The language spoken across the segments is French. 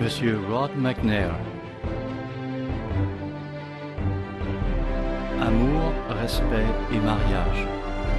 Monsieur Rod McNair. Amour, respect et mariage.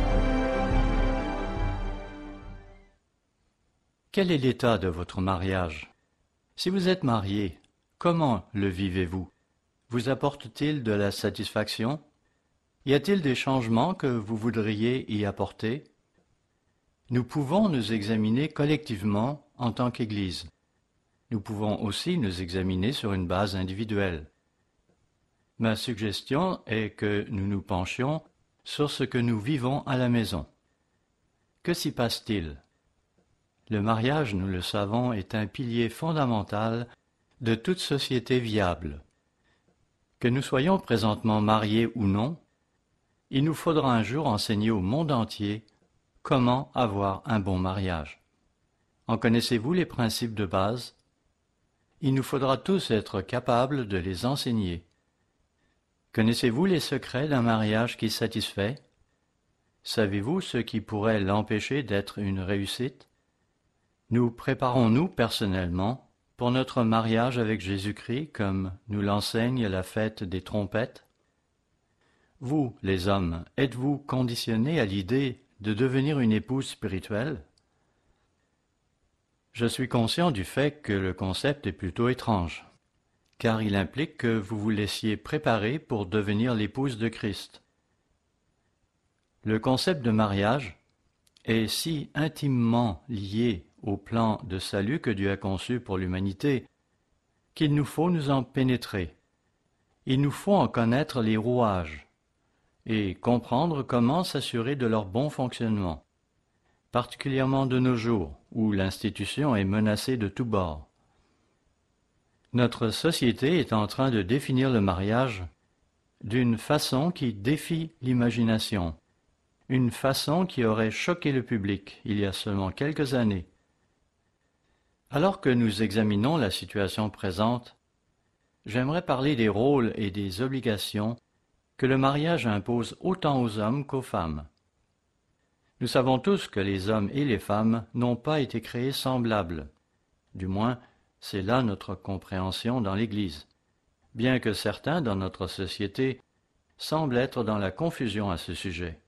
Quel est l'état de votre mariage? Si vous êtes marié, comment le vivez-vous? Vous apporte-t-il de la satisfaction? Y a-t-il des changements que vous voudriez y apporter? Nous pouvons nous examiner collectivement en tant qu'Église. Nous pouvons aussi nous examiner sur une base individuelle. Ma suggestion est que nous nous penchions sur ce que nous vivons à la maison. Que s'y passe-t-il? Le mariage, nous le savons, est un pilier fondamental de toute société viable. Que nous soyons présentement mariés ou non, il nous faudra un jour enseigner au monde entier comment avoir un bon mariage. En connaissez-vous les principes de base? Il nous faudra tous être capables de les enseigner. Connaissez-vous les secrets d'un mariage qui satisfait? Savez-vous ce qui pourrait l'empêcher d'être une réussite? Nous préparons-nous personnellement pour notre mariage avec Jésus-Christ comme nous l'enseigne la fête des trompettes? Vous, les hommes, êtes-vous conditionnés à l'idée de devenir une épouse spirituelle? Je suis conscient du fait que le concept est plutôt étrange, car il implique que vous vous laissiez préparer pour devenir l'épouse de Christ. Le concept de mariage est si intimement lié au plan de salut que Dieu a conçu pour l'humanité qu'il nous faut nous en pénétrer. Il nous faut en connaître les rouages et comprendre comment s'assurer de leur bon fonctionnement, particulièrement de nos jours, où l'institution est menacée de tous bords. Notre société est en train de définir le mariage d'une façon qui défie l'imagination, une façon qui aurait choqué le public il y a seulement quelques années. Alors que nous examinons la situation présente, j'aimerais parler des rôles et des obligations que le mariage impose autant aux hommes qu'aux femmes. Nous savons tous que les hommes et les femmes n'ont pas été créés semblables. Du moins, c'est là notre compréhension dans l'Église, bien que certains dans notre société semblent être dans la confusion à ce sujet.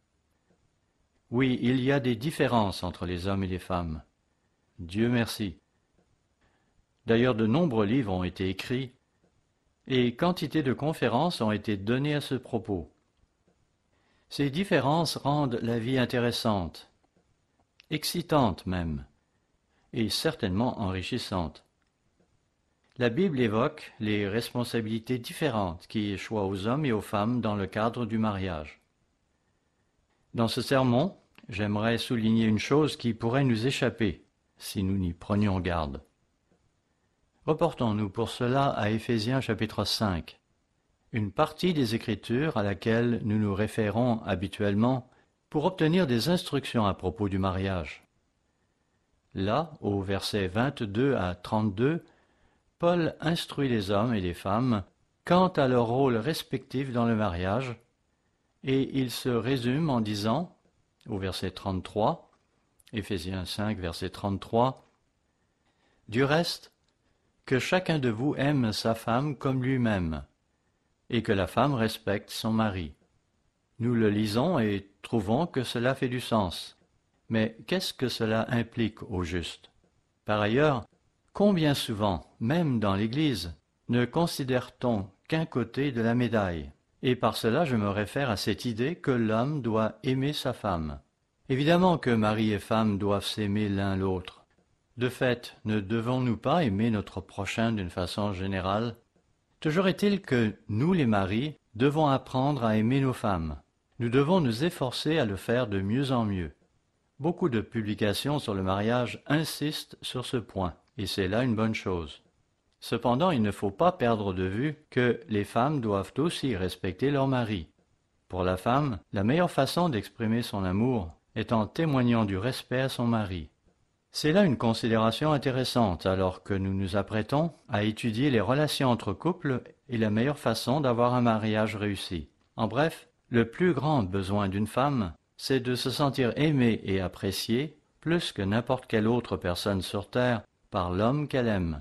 Oui, il y a des différences entre les hommes et les femmes. Dieu merci. D'ailleurs, de nombreux livres ont été écrits et quantité de conférences ont été données à ce propos. Ces différences rendent la vie intéressante, excitante même, et certainement enrichissante. La Bible évoque les responsabilités différentes qui échoient aux hommes et aux femmes dans le cadre du mariage. Dans ce sermon, j'aimerais souligner une chose qui pourrait nous échapper si nous n'y prenions garde. Reportons-nous pour cela à Éphésiens chapitre 5. Une partie des Écritures à laquelle nous nous référons habituellement pour obtenir des instructions à propos du mariage. Là, au verset 22 à 32, Paul instruit les hommes et les femmes quant à leur rôle respectif dans le mariage, et il se résume en disant, au verset 33, Éphésiens 5, verset 33, « Du reste, que chacun de vous aime sa femme comme lui-même, et que la femme respecte son mari. » Nous le lisons et trouvons que cela fait du sens. Mais qu'est-ce que cela implique au juste? Par ailleurs, combien souvent, même dans l'Église, ne considère-t-on qu'un côté de la médaille? Et par cela je me réfère à cette idée que l'homme doit aimer sa femme. Évidemment que mari et femme doivent s'aimer l'un l'autre. De fait, ne devons-nous pas aimer notre prochain d'une façon générale? Toujours est-il que nous, les maris, devons apprendre à aimer nos femmes. Nous devons nous efforcer à le faire de mieux en mieux. Beaucoup de publications sur le mariage insistent sur ce point, et c'est là une bonne chose. Cependant, il ne faut pas perdre de vue que les femmes doivent aussi respecter leur mari. Pour la femme, la meilleure façon d'exprimer son amour est en témoignant du respect à son mari. C'est là une considération intéressante alors que nous nous apprêtons à étudier les relations entre couples et la meilleure façon d'avoir un mariage réussi. En bref, le plus grand besoin d'une femme, c'est de se sentir aimée et appréciée plus que n'importe quelle autre personne sur terre par l'homme qu'elle aime.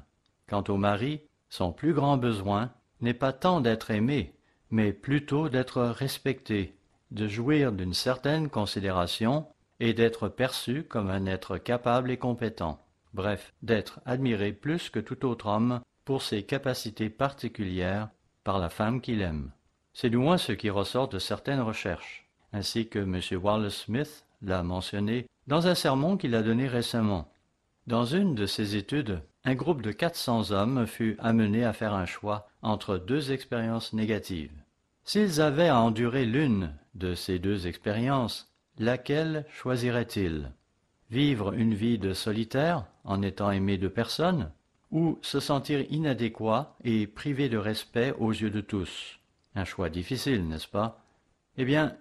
Quant au mari, son plus grand besoin n'est pas tant d'être aimé, mais plutôt d'être respecté, de jouir d'une certaine considération et d'être perçu comme un être capable et compétent. Bref, d'être admiré plus que tout autre homme pour ses capacités particulières par la femme qu'il aime. C'est du moins ce qui ressort de certaines recherches, ainsi que M. Wallace Smith l'a mentionné dans un sermon qu'il a donné récemment. Dans une de ses études, un groupe de 400 hommes fut amené à faire un choix entre deux expériences négatives. S'ils avaient à endurer l'une de ces deux expériences, laquelle choisiraient-ils? Vivre une vie de solitaire en étant aimé de personne, ou se sentir inadéquat et privé de respect aux yeux de tous? Un choix difficile, n'est-ce pas? Eh bien,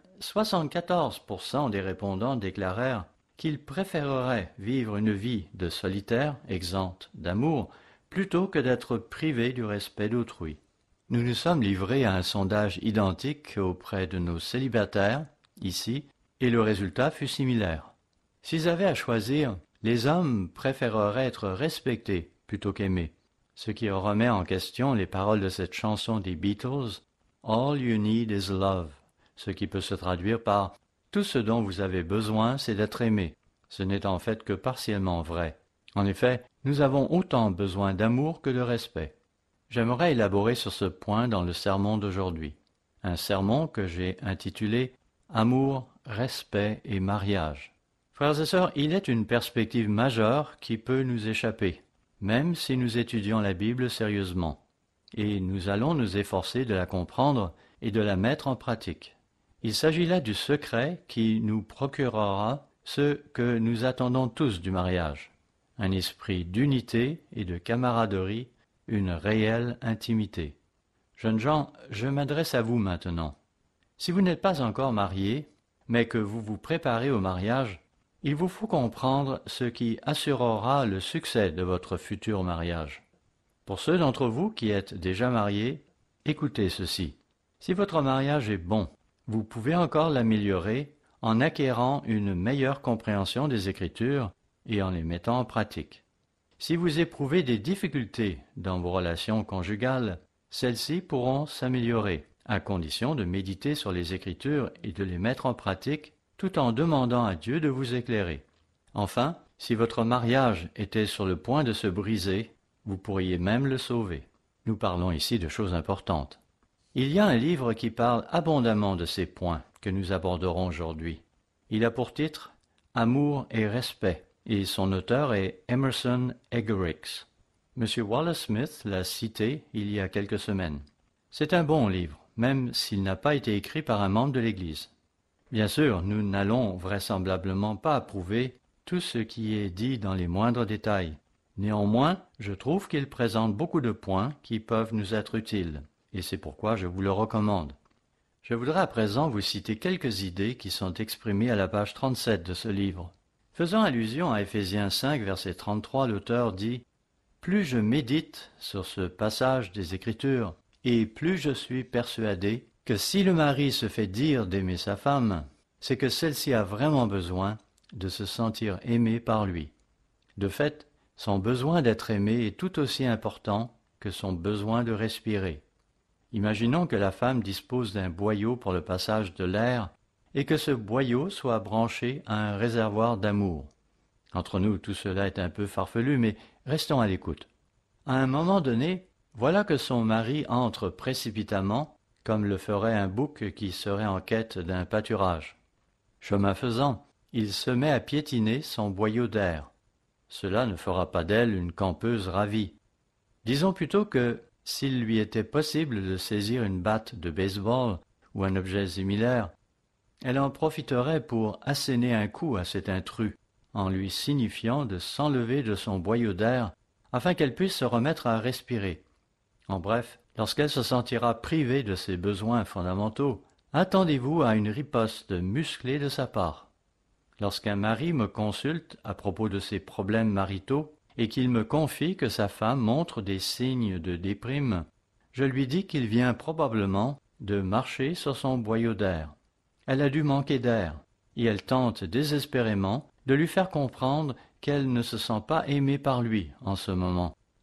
74% des répondants déclarèrent qu'ils préféreraient vivre une vie de solitaire, exempte d'amour, plutôt que d'être privés du respect d'autrui. Nous nous sommes livrés à un sondage identique auprès de nos célibataires, ici, et le résultat fut similaire. S'ils avaient à choisir, les hommes préféreraient être respectés plutôt qu'aimés, ce qui remet en question les paroles de cette chanson des Beatles, « All you need is love », ce qui peut se traduire par « Tout ce dont vous avez besoin, c'est d'être aimé ». Ce n'est en fait que partiellement vrai. En effet, nous avons autant besoin d'amour que de respect. J'aimerais élaborer sur ce point dans le sermon d'aujourd'hui. Un sermon que j'ai intitulé « Amour, respect et mariage ». Frères et sœurs, il est une perspective majeure qui peut nous échapper, même si nous étudions la Bible sérieusement. Et nous allons nous efforcer de la comprendre et de la mettre en pratique. Il s'agit là du secret qui nous procurera ce que nous attendons tous du mariage, un esprit d'unité et de camaraderie, une réelle intimité. Jeunes gens, je m'adresse à vous maintenant. Si vous n'êtes pas encore mariés, mais que vous vous préparez au mariage, il vous faut comprendre ce qui assurera le succès de votre futur mariage. Pour ceux d'entre vous qui êtes déjà mariés, écoutez ceci. Si votre mariage est bon, vous pouvez encore l'améliorer en acquérant une meilleure compréhension des Écritures et en les mettant en pratique. Si vous éprouvez des difficultés dans vos relations conjugales, celles-ci pourront s'améliorer, à condition de méditer sur les Écritures et de les mettre en pratique, tout en demandant à Dieu de vous éclairer. Enfin, si votre mariage était sur le point de se briser, vous pourriez même le sauver. Nous parlons ici de choses importantes. Il y a un livre qui parle abondamment de ces points que nous aborderons aujourd'hui. Il a pour titre « Amour et respect » et son auteur est Emerson Eggerichs. M. Wallace Smith l'a cité il y a quelques semaines. C'est un bon livre, même s'il n'a pas été écrit par un membre de l'Église. Bien sûr, nous n'allons vraisemblablement pas approuver tout ce qui est dit dans les moindres détails. Néanmoins, je trouve qu'il présente beaucoup de points qui peuvent nous être utiles, et c'est pourquoi je vous le recommande. Je voudrais à présent vous citer quelques idées qui sont exprimées à la page 37 de ce livre. Faisant allusion à Éphésiens 5, verset 33, l'auteur dit « Plus je médite sur ce passage des Écritures, et plus je suis persuadé que si le mari se fait dire d'aimer sa femme, c'est que celle-ci a vraiment besoin de se sentir aimée par lui. De fait, son besoin d'être aimé est tout aussi important que son besoin de respirer. Imaginons que la femme dispose d'un boyau pour le passage de l'air et que ce boyau soit branché à un réservoir d'amour. Entre nous, tout cela est un peu farfelu, mais restons à l'écoute. À un moment donné, voilà que son mari entre précipitamment, comme le ferait un bouc qui serait en quête d'un pâturage. Chemin faisant, il se met à piétiner son boyau d'air. Cela ne fera pas d'elle une campeuse ravie. Disons plutôt que, s'il lui était possible de saisir une batte de baseball ou un objet similaire, elle en profiterait pour asséner un coup à cet intrus, en lui signifiant de s'enlever de son boyau d'air afin qu'elle puisse se remettre à respirer. En bref, lorsqu'elle se sentira privée de ses besoins fondamentaux, attendez-vous à une riposte musclée de sa part. Lorsqu'un mari me consulte à propos de ses problèmes maritaux et qu'il me confie que sa femme montre des signes de déprime, je lui dis qu'il vient probablement de marcher sur son boyau d'air. Elle a dû manquer d'air, et elle tente désespérément de lui faire comprendre qu'elle ne se sent pas aimée par lui en ce moment,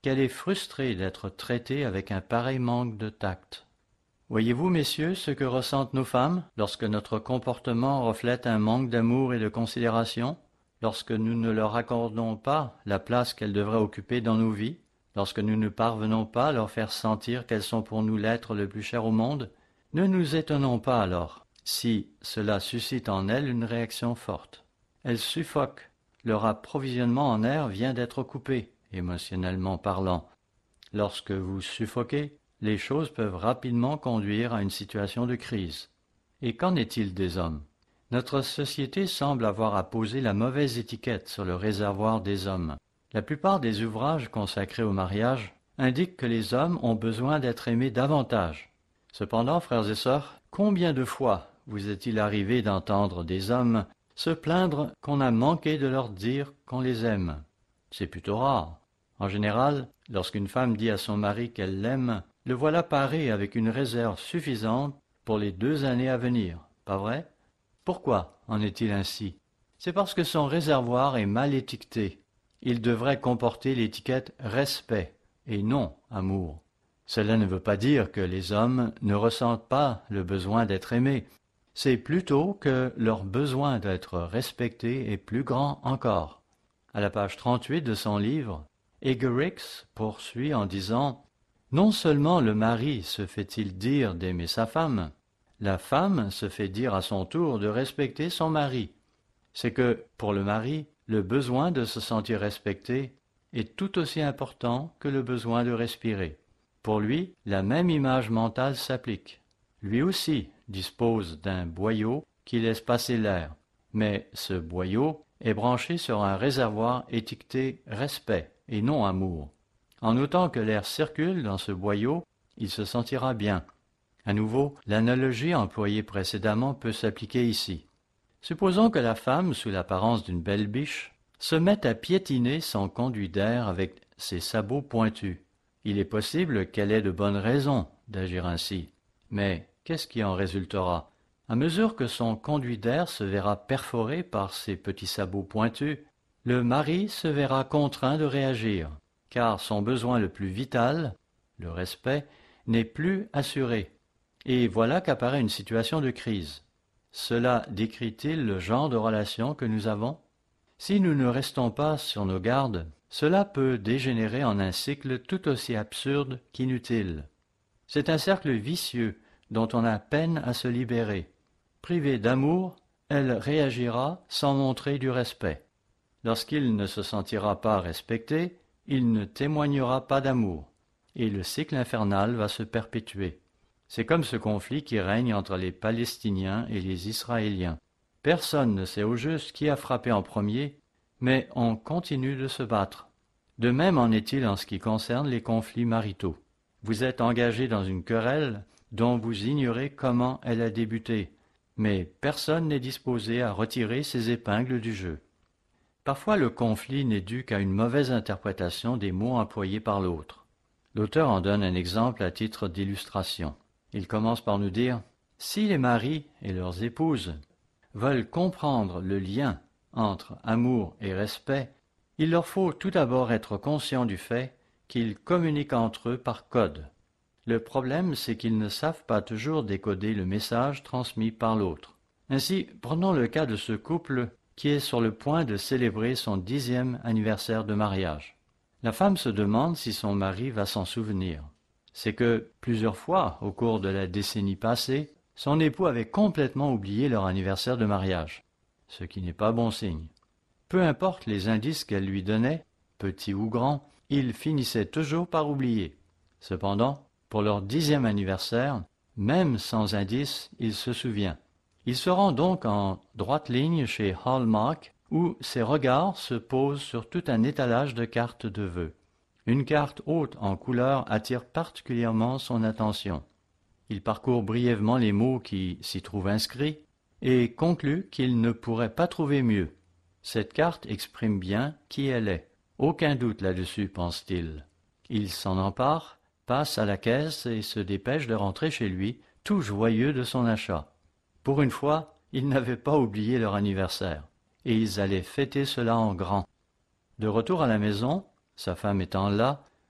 qu'elle est frustrée d'être traitée avec un pareil manque de tact. Voyez-vous, messieurs, ce que ressentent nos femmes lorsque notre comportement reflète un manque d'amour et de considération, lorsque nous ne leur accordons pas la place qu'elles devraient occuper dans nos vies, lorsque nous ne parvenons pas à leur faire sentir qu'elles sont pour nous l'être le plus cher au monde? Ne nous étonnons pas alors si cela suscite en elles une réaction forte. Elles suffoquent. Leur approvisionnement en air vient d'être coupé, émotionnellement parlant. Lorsque vous suffoquez, les choses peuvent rapidement conduire à une situation de crise. Et qu'en est-il des hommes? Notre société semble avoir apposé la mauvaise étiquette sur le réservoir des hommes. La plupart des ouvrages consacrés au mariage indiquent que les hommes ont besoin d'être aimés davantage. Cependant, frères et sœurs, combien de fois vous est-il arrivé d'entendre des hommes se plaindre qu'on a manqué de leur dire qu'on les aime? C'est plutôt rare. En général, lorsqu'une femme dit à son mari qu'elle l'aime, le voilà paré avec une réserve suffisante pour les 2 années à venir, pas vrai? Pourquoi en est-il ainsi? C'est parce que son réservoir est mal étiqueté. Il devrait comporter l'étiquette respect et non amour. Cela ne veut pas dire que les hommes ne ressentent pas le besoin d'être aimés. C'est plutôt que leur besoin d'être respecté est plus grand encore. À la page 38 de son livre, Egerich poursuit en disant « Non seulement le mari se fait-il dire d'aimer sa femme, la femme se fait dire à son tour de respecter son mari. C'est que, pour le mari, le besoin de se sentir respecté est tout aussi important que le besoin de respirer. Pour lui, la même image mentale s'applique. Lui aussi dispose d'un boyau qui laisse passer l'air, mais ce boyau est branché sur un réservoir étiqueté respect et non amour. En autant que l'air circule dans ce boyau, il se sentira bien. À nouveau, l'analogie employée précédemment peut s'appliquer ici. Supposons que la femme, sous l'apparence d'une belle biche, se mette à piétiner son conduit d'air avec ses sabots pointus. Il est possible qu'elle ait de bonnes raisons d'agir ainsi. Mais qu'est-ce qui en résultera? À mesure que son conduit d'air se verra perforé par ses petits sabots pointus, le mari se verra contraint de réagir, car son besoin le plus vital, le respect, n'est plus assuré. Et voilà qu'apparaît une situation de crise. Cela décrit-il le genre de relation que nous avons? Si nous ne restons pas sur nos gardes, cela peut dégénérer en un cycle tout aussi absurde qu'inutile. C'est un cercle vicieux dont on a peine à se libérer. Privée d'amour, elle réagira sans montrer du respect. Lorsqu'il ne se sentira pas respecté, il ne témoignera pas d'amour, et le cycle infernal va se perpétuer. C'est comme ce conflit qui règne entre les Palestiniens et les Israéliens. Personne ne sait au juste qui a frappé en premier, mais on continue de se battre. De même en est-il en ce qui concerne les conflits maritaux. Vous êtes engagé dans une querelle dont vous ignorez comment elle a débuté, mais personne n'est disposé à retirer ses épingles du jeu. Parfois le conflit n'est dû qu'à une mauvaise interprétation des mots employés par l'autre. L'auteur en donne un exemple à titre d'illustration. Il commence par nous dire « Si les maris et leurs épouses veulent comprendre le lien entre amour et respect, il leur faut tout d'abord être conscients du fait qu'ils communiquent entre eux par code. Le problème, c'est qu'ils ne savent pas toujours décoder le message transmis par l'autre. Ainsi, prenons le cas de ce couple qui est sur le point de célébrer son 10e anniversaire de mariage. La femme se demande si son mari va s'en souvenir. C'est que, plusieurs fois, au cours de la décennie passée, son époux avait complètement oublié leur anniversaire de mariage, ce qui n'est pas bon signe. Peu importe les indices qu'elle lui donnait, petits ou grands, il finissait toujours par oublier. Cependant, pour leur 10e anniversaire, même sans indice, il se souvient. Il se rend donc en droite ligne chez Hallmark, où ses regards se posent sur tout un étalage de cartes de vœux. Une carte haute en couleur attire particulièrement son attention. Il parcourt brièvement les mots qui s'y trouvent inscrits et conclut qu'il ne pourrait pas trouver mieux. Cette carte exprime bien qui elle est. Aucun doute là-dessus, pense-t-il. Il s'en empare, passe à la caisse et se dépêche de rentrer chez lui, tout joyeux de son achat. Pour une fois, ils n'avaient pas oublié leur anniversaire, et ils allaient fêter cela en grand. De retour à la maison, sa femme étant là,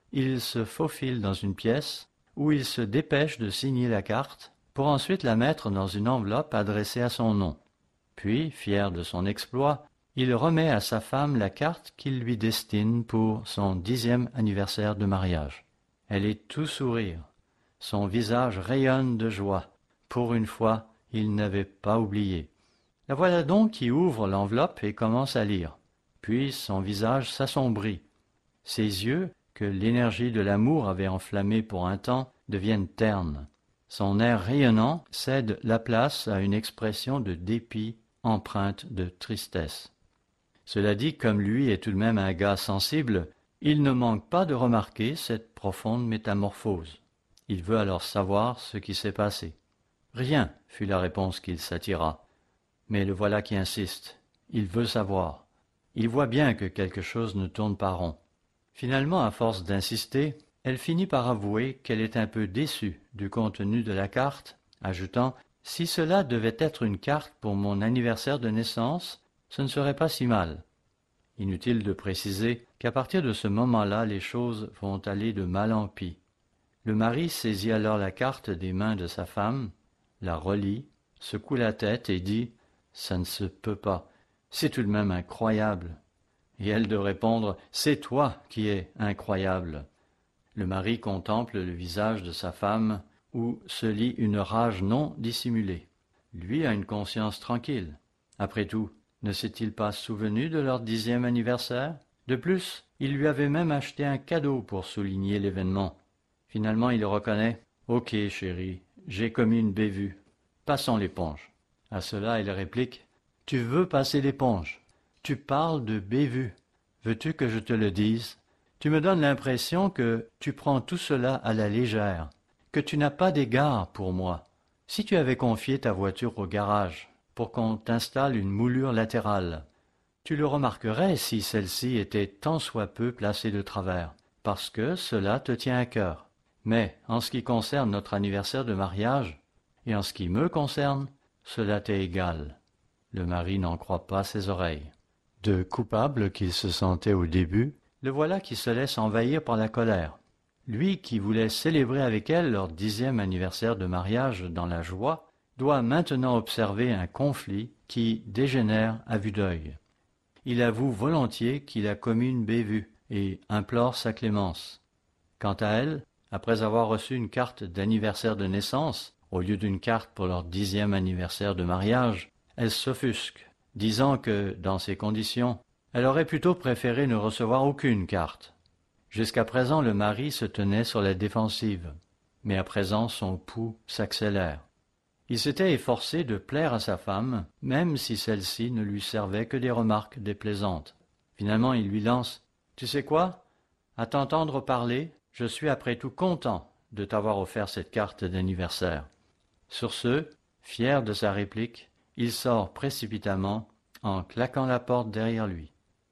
il se faufile dans une pièce où il se dépêche de signer la carte pour ensuite la mettre dans une enveloppe adressée à son nom. Puis, fier de son exploit, il remet à sa femme la carte qu'il lui destine pour son 10e anniversaire de mariage. Elle est tout sourire. Son visage rayonne de joie. Pour une fois, il n'avait pas oublié. La voilà donc qui ouvre l'enveloppe et commence à lire. Puis son visage s'assombrit. Ses yeux, que l'énergie de l'amour avait enflammés pour un temps, deviennent ternes. Son air rayonnant cède la place à une expression de dépit empreinte de tristesse. Cela dit, comme lui est tout de même un gars sensible, il ne manque pas de remarquer cette profonde métamorphose. Il veut alors savoir ce qui s'est passé. « Rien » fut la réponse qu'il s'attira. Mais le voilà qui insiste. Il veut savoir. Il voit bien que quelque chose ne tourne pas rond. Finalement, à force d'insister, elle finit par avouer qu'elle est un peu déçue du contenu de la carte, ajoutant « Si cela devait être une carte pour mon anniversaire de naissance, ce ne serait pas si mal. » Inutile de préciser qu'à partir de ce moment-là, les choses vont aller de mal en pis. Le mari saisit alors la carte des mains de sa femme, la relit, secoue la tête et dit « Ça ne se peut pas, c'est tout de même incroyable. » Et elle de répondre « C'est toi qui es incroyable. » Le mari contemple le visage de sa femme où se lit une rage non dissimulée. Lui a une conscience tranquille. Après tout, ne s'est-il pas souvenu de leur 10e anniversaire? De plus, il lui avait même acheté un cadeau pour souligner l'événement. Finalement, il reconnaît « Ok, chérie, j'ai commis une bévue. Passons l'éponge. » À cela, elle réplique « Tu veux passer l'éponge? Tu parles de bévue. Veux-tu que je te le dise? Tu me donnes l'impression que tu prends tout cela à la légère, que tu n'as pas d'égard pour moi. Si tu avais confié ta voiture au garage pour qu'on t'installe une moulure latérale, tu le remarquerais si celle-ci était tant soit peu placée de travers, parce que cela te tient à cœur. Mais en ce qui concerne notre anniversaire de mariage, et en ce qui me concerne, cela t'est égal. » Le mari n'en croit pas ses oreilles. De coupable qu'il se sentait au début, le voilà qui se laisse envahir par la colère. Lui qui voulait célébrer avec elle leur 10e anniversaire de mariage dans la joie, doit maintenant observer un conflit qui dégénère à vue d'œil. Il avoue volontiers qu'il a commis une bévue et implore sa clémence. Quant à elle, après avoir reçu une carte d'anniversaire de naissance, au lieu d'une carte pour leur 10e anniversaire de mariage, elle s'offusque, disant que, dans ces conditions, elle aurait plutôt préféré ne recevoir aucune carte. Jusqu'à présent, le mari se tenait sur la défensive, mais à présent son pouls s'accélère. Il s'était efforcé de plaire à sa femme, même si celle-ci ne lui servait que des remarques déplaisantes. Finalement, il lui lance « Tu sais quoi? À t'entendre parler, je suis après tout content de t'avoir offert cette carte d'anniversaire. » Sur ce, fier de sa réplique, il sort précipitamment en claquant la porte derrière lui.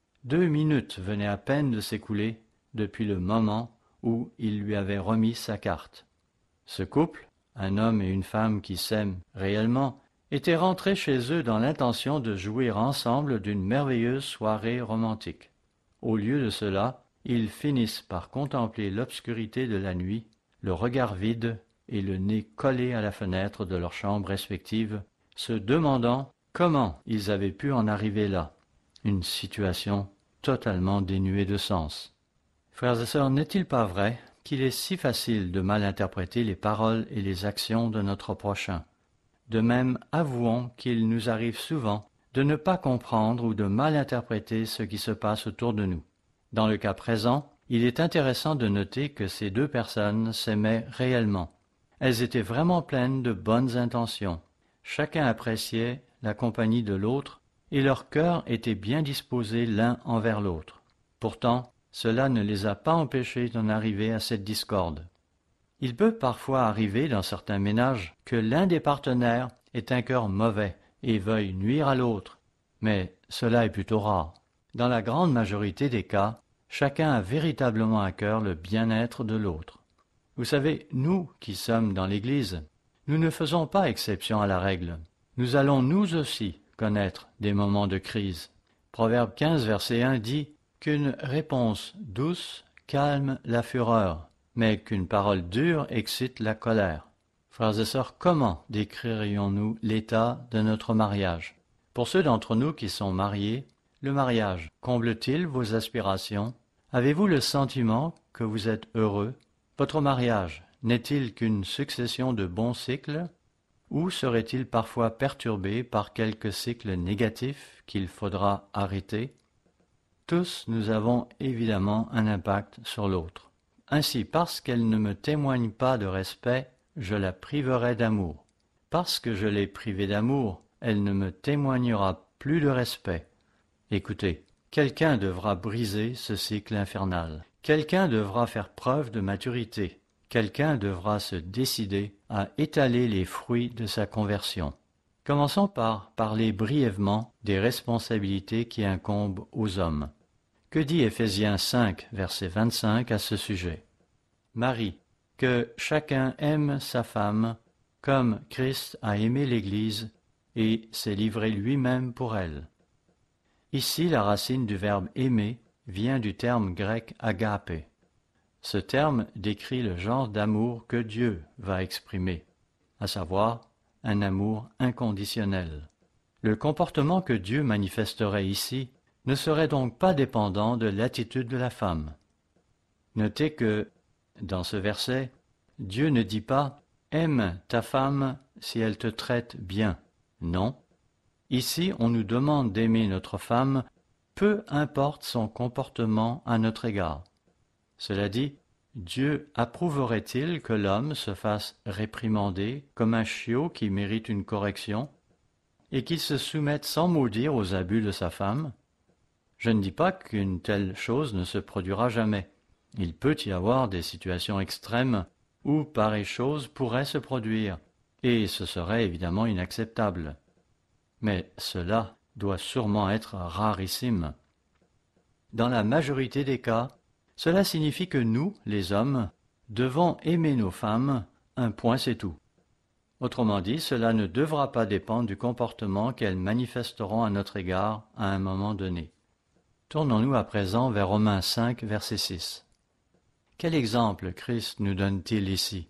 2 minutes venaient à peine de s'écouler depuis le moment où il lui avait remis sa carte. Ce couple, un homme et une femme qui s'aiment réellement, étaient rentrés chez eux dans l'intention de jouir ensemble d'une merveilleuse soirée romantique. Au lieu de cela, ils finissent par contempler l'obscurité de la nuit, le regard vide et le nez collé à la fenêtre de leurs chambres respectives, se demandant comment ils avaient pu en arriver là. Une situation totalement dénuée de sens. Frères et sœurs, n'est-il pas vrai qu'il est si facile de mal interpréter les paroles et les actions de notre prochain? De même, avouons qu'il nous arrive souvent de ne pas comprendre ou de mal interpréter ce qui se passe autour de nous. Dans le cas présent, il est intéressant de noter que ces 2 personnes s'aimaient réellement. Elles étaient vraiment pleines de bonnes intentions. Chacun appréciait la compagnie de l'autre et leur cœur était bien disposé l'un envers l'autre. Pourtant, cela ne les a pas empêchés d'en arriver à cette discorde. Il peut parfois arriver dans certains ménages que l'un des partenaires ait un cœur mauvais et veuille nuire à l'autre, mais cela est plutôt rare. Dans la grande majorité des cas, chacun a véritablement à cœur le bien-être de l'autre. Vous savez, nous qui sommes dans l'Église, nous ne faisons pas exception à la règle. Nous allons nous aussi connaître des moments de crise. Proverbe 15, verset 1 dit « Qu'une réponse douce calme la fureur, mais qu'une parole dure excite la colère. Frères et sœurs, comment décririons-nous l'état de notre mariage? Pour ceux d'entre nous qui sont mariés, le mariage comble-t-il vos aspirations? Avez-vous le sentiment que vous êtes heureux? Votre mariage n'est-il qu'une succession de bons cycles? Ou serait-il parfois perturbé par quelques cycles négatifs qu'il faudra arrêter? Tous nous avons évidemment un impact sur l'autre. Ainsi, parce qu'elle ne me témoigne pas de respect, je la priverai d'amour. Parce que je l'ai privée d'amour, elle ne me témoignera plus de respect. Écoutez, quelqu'un devra briser ce cycle infernal. Quelqu'un devra faire preuve de maturité. Quelqu'un devra se décider à étaler les fruits de sa conversion. Commençons par parler brièvement des responsabilités qui incombent aux hommes. Que dit Éphésiens 5, verset 25 à ce sujet? Marie, que chacun aime sa femme comme Christ a aimé l'Église et s'est livré lui-même pour elle. Ici, la racine du verbe aimer vient du terme grec agapé. Ce terme décrit le genre d'amour que Dieu va exprimer, à savoir un amour inconditionnel. Le comportement que Dieu manifesterait ici ne serait donc pas dépendant de l'attitude de la femme. Notez que, dans ce verset, Dieu ne dit pas « aime ta femme si elle te traite bien ». Non. Ici, on nous demande d'aimer notre femme, peu importe son comportement à notre égard. Cela dit, Dieu approuverait-il que l'homme se fasse réprimander comme un chiot qui mérite une correction et qu'il se soumette sans mot dire aux abus de sa femme? Je ne dis pas qu'une telle chose ne se produira jamais. Il peut y avoir des situations extrêmes où pareille chose pourrait se produire, et ce serait évidemment inacceptable. Mais cela doit sûrement être rarissime. Dans la majorité des cas, cela signifie que nous, les hommes, devons aimer nos femmes, un point c'est tout. Autrement dit, cela ne devra pas dépendre du comportement qu'elles manifesteront à notre égard à un moment donné. Tournons-nous à présent vers Romains 5, verset 6. Quel exemple Christ nous donne-t-il ici?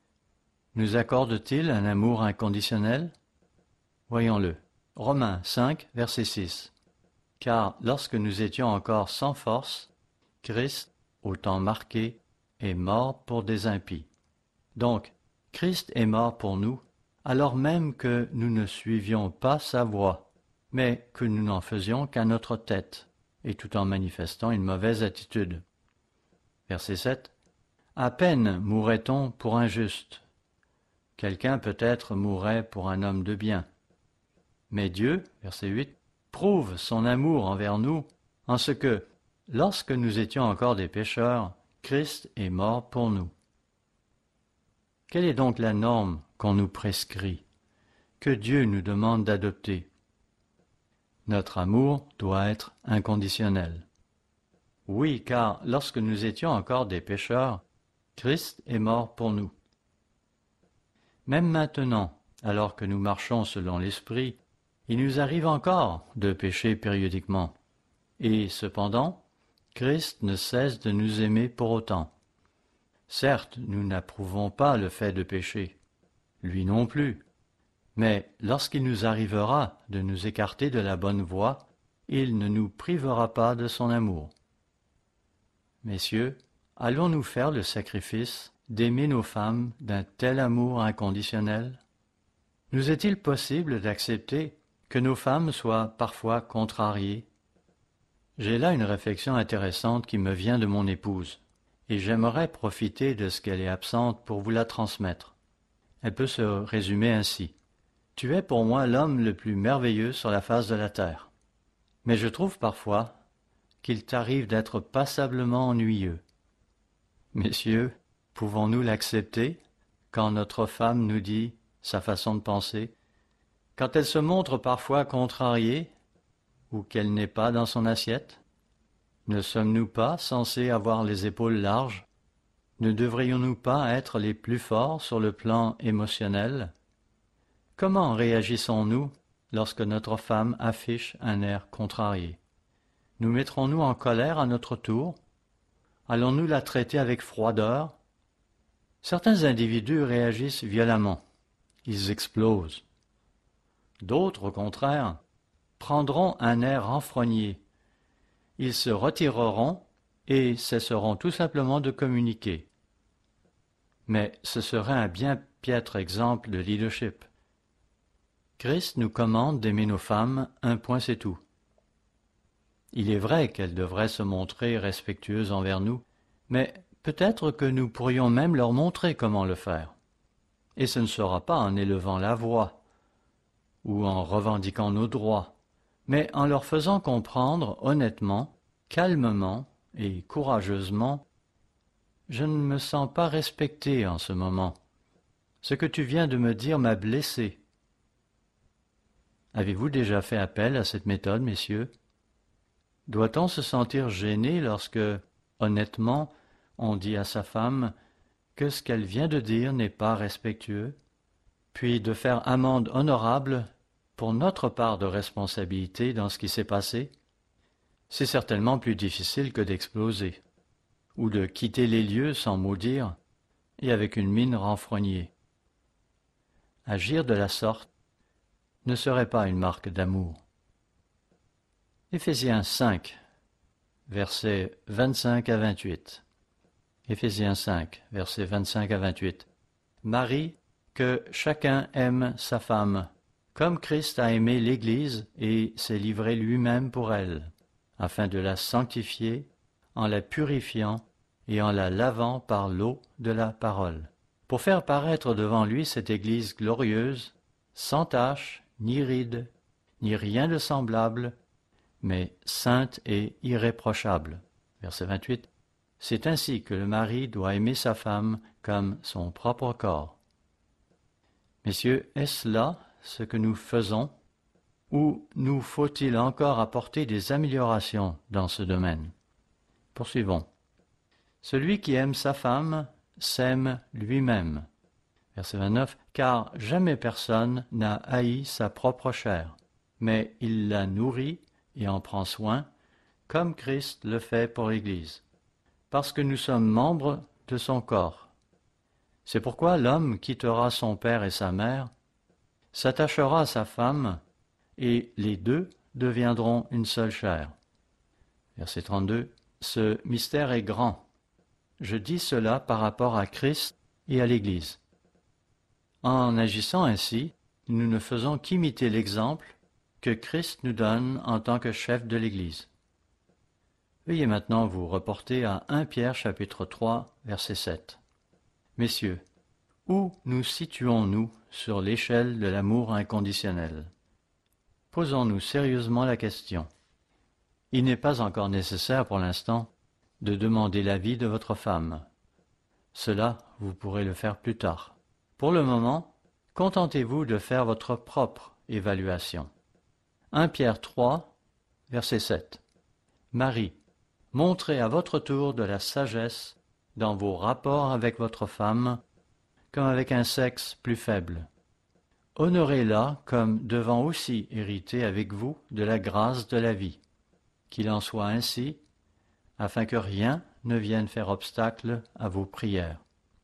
Nous accorde-t-il un amour inconditionnel? Voyons-le. Romains 5, verset 6. Car lorsque nous étions encore sans force, Christ, au temps marqué, est mort pour des impies. Donc, Christ est mort pour nous, alors même que nous ne suivions pas sa voie, mais que nous n'en faisions qu'à notre tête, et tout en manifestant une mauvaise attitude. Verset 7. À peine mourrait-on pour un juste. Quelqu'un peut-être mourrait pour un homme de bien. Mais Dieu, verset 8, prouve son amour envers nous en ce que, lorsque nous étions encore des pécheurs, Christ est mort pour nous. Quelle est donc la norme qu'on nous prescrit, que Dieu nous demande d'adopter? Notre amour doit être inconditionnel. Oui, car lorsque nous étions encore des pécheurs, Christ est mort pour nous. Même maintenant, alors que nous marchons selon l'Esprit, il nous arrive encore de pécher périodiquement. Et cependant, Christ ne cesse de nous aimer pour autant. Certes, nous n'approuvons pas le fait de pécher, lui non plus. Mais lorsqu'il nous arrivera de nous écarter de la bonne voie, il ne nous privera pas de son amour. Messieurs, allons-nous faire le sacrifice d'aimer nos femmes d'un tel amour inconditionnel? Nous est-il possible d'accepter que nos femmes soient parfois contrariées? J'ai là une réflexion intéressante qui me vient de mon épouse, et j'aimerais profiter de ce qu'elle est absente pour vous la transmettre. Elle peut se résumer ainsi. Tu es pour moi l'homme le plus merveilleux sur la face de la terre. Mais je trouve parfois qu'il t'arrive d'être passablement ennuyeux. Messieurs, pouvons-nous l'accepter quand notre femme nous dit sa façon de penser, quand elle se montre parfois contrariée ou qu'elle n'est pas dans son assiette? Ne sommes-nous pas censés avoir les épaules larges? Ne devrions-nous pas être les plus forts sur le plan émotionnel? Comment réagissons-nous lorsque notre femme affiche un air contrarié? Nous mettrons-nous en colère à notre tour? Allons-nous la traiter avec froideur? Certains individus réagissent violemment. Ils explosent. D'autres, au contraire, prendront un air renfrogné. Ils se retireront et cesseront tout simplement de communiquer. Mais ce serait un bien piètre exemple de leadership. Christ nous commande d'aimer nos femmes, un point c'est tout. Il est vrai qu'elles devraient se montrer respectueuses envers nous, mais peut-être que nous pourrions même leur montrer comment le faire. Et ce ne sera pas en élevant la voix ou en revendiquant nos droits, mais en leur faisant comprendre honnêtement, calmement et courageusement « Je ne me sens pas respecté en ce moment. Ce que tu viens de me dire m'a blessé. » Avez-vous déjà fait appel à cette méthode, messieurs? Doit-on se sentir gêné lorsque, honnêtement, on dit à sa femme que ce qu'elle vient de dire n'est pas respectueux, puis de faire amende honorable pour notre part de responsabilité dans ce qui s'est passé? C'est certainement plus difficile que d'exploser, ou de quitter les lieux sans mot dire et avec une mine renfrognée. Agir de la sorte ne serait pas une marque d'amour. Éphésiens 5, versets 25 à 28. Éphésiens 5, versets 25 à 28. Marie, que chacun aime sa femme, comme Christ a aimé l'Église et s'est livré lui-même pour elle, afin de la sanctifier en la purifiant et en la lavant par l'eau de la parole, pour faire paraître devant lui cette Église glorieuse, sans tache, ni ride, ni rien de semblable, mais sainte et irréprochable. Verset 28. C'est ainsi que le mari doit aimer sa femme comme son propre corps. Messieurs, est-ce là ce que nous faisons, ou nous faut-il encore apporter des améliorations dans ce domaine? Poursuivons. Celui qui aime sa femme s'aime lui-même. Verset 29. Car jamais personne n'a haï sa propre chair, mais il la nourrit et en prend soin, comme Christ le fait pour l'Église, parce que nous sommes membres de son corps. C'est pourquoi l'homme quittera son père et sa mère, s'attachera à sa femme, et les deux deviendront une seule chair. Verset 32. Ce mystère est grand. Je dis cela par rapport à Christ et à l'Église. En agissant ainsi, nous ne faisons qu'imiter l'exemple que Christ nous donne en tant que chef de l'Église. Veuillez maintenant vous reporter à 1 Pierre chapitre 3, verset 7. Messieurs, où nous situons-nous sur l'échelle de l'amour inconditionnel? Posons-nous sérieusement la question. Il n'est pas encore nécessaire pour l'instant de demander l'avis de votre femme. Cela, vous pourrez le faire plus tard. Pour le moment, contentez-vous de faire votre propre évaluation. 1 Pierre 3, verset 7. Marie, montrez à votre tour de la sagesse dans vos rapports avec votre femme, comme avec un sexe plus faible. Honorez-la comme devant aussi hériter avec vous de la grâce de la vie. Qu'il en soit ainsi, afin que rien ne vienne faire obstacle à vos prières.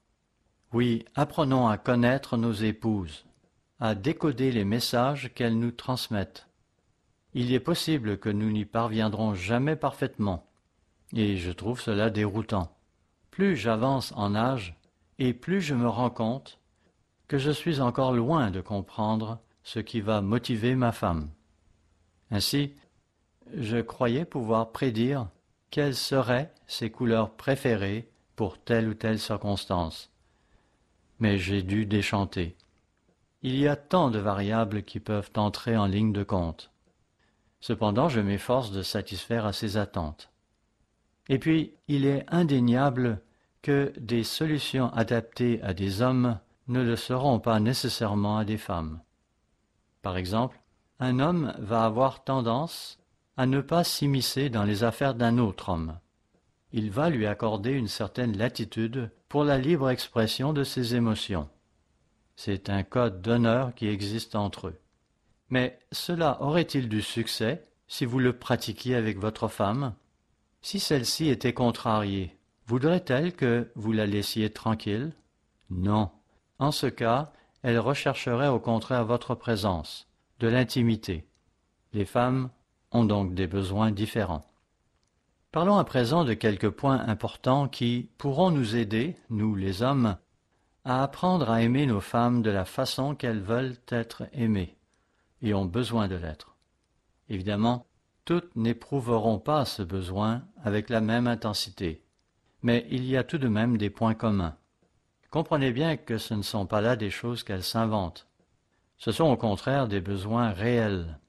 Oui, apprenons à connaître nos épouses, à décoder les messages qu'elles nous transmettent. Il est possible que nous n'y parviendrons jamais parfaitement, et je trouve cela déroutant. Plus j'avance en âge, et plus je me rends compte que je suis encore loin de comprendre ce qui va motiver ma femme. Ainsi, je croyais pouvoir prédire quelles seraient ses couleurs préférées pour telle ou telle circonstance. Mais j'ai dû déchanter. Il y a tant de variables qui peuvent entrer en ligne de compte. Cependant, je m'efforce de satisfaire à ses attentes. Et puis, il est indéniable que des solutions adaptées à des hommes ne le seront pas nécessairement à des femmes. Par exemple, un homme va avoir tendance à ne pas s'immiscer dans les affaires d'un autre homme. Il va lui accorder une certaine latitude pour la libre expression de ses émotions. C'est un code d'honneur qui existe entre eux. Mais cela aurait-il du succès si vous le pratiquiez avec votre femme? Si celle-ci était contrariée, Voudrait-elle que vous la laissiez tranquille? Non. En ce cas, elle rechercherait au contraire votre présence, de l'intimité. Les femmes ont donc des besoins différents. Parlons à présent de quelques points importants qui pourront nous aider, nous les hommes, à apprendre à aimer nos femmes de la façon qu'elles veulent être aimées et ont besoin de l'être. Évidemment, toutes n'éprouveront pas ce besoin avec la même intensité, mais il y a tout de même des points communs. Comprenez bien que ce ne sont pas là des choses qu'elles s'inventent. Ce sont au contraire des besoins réels.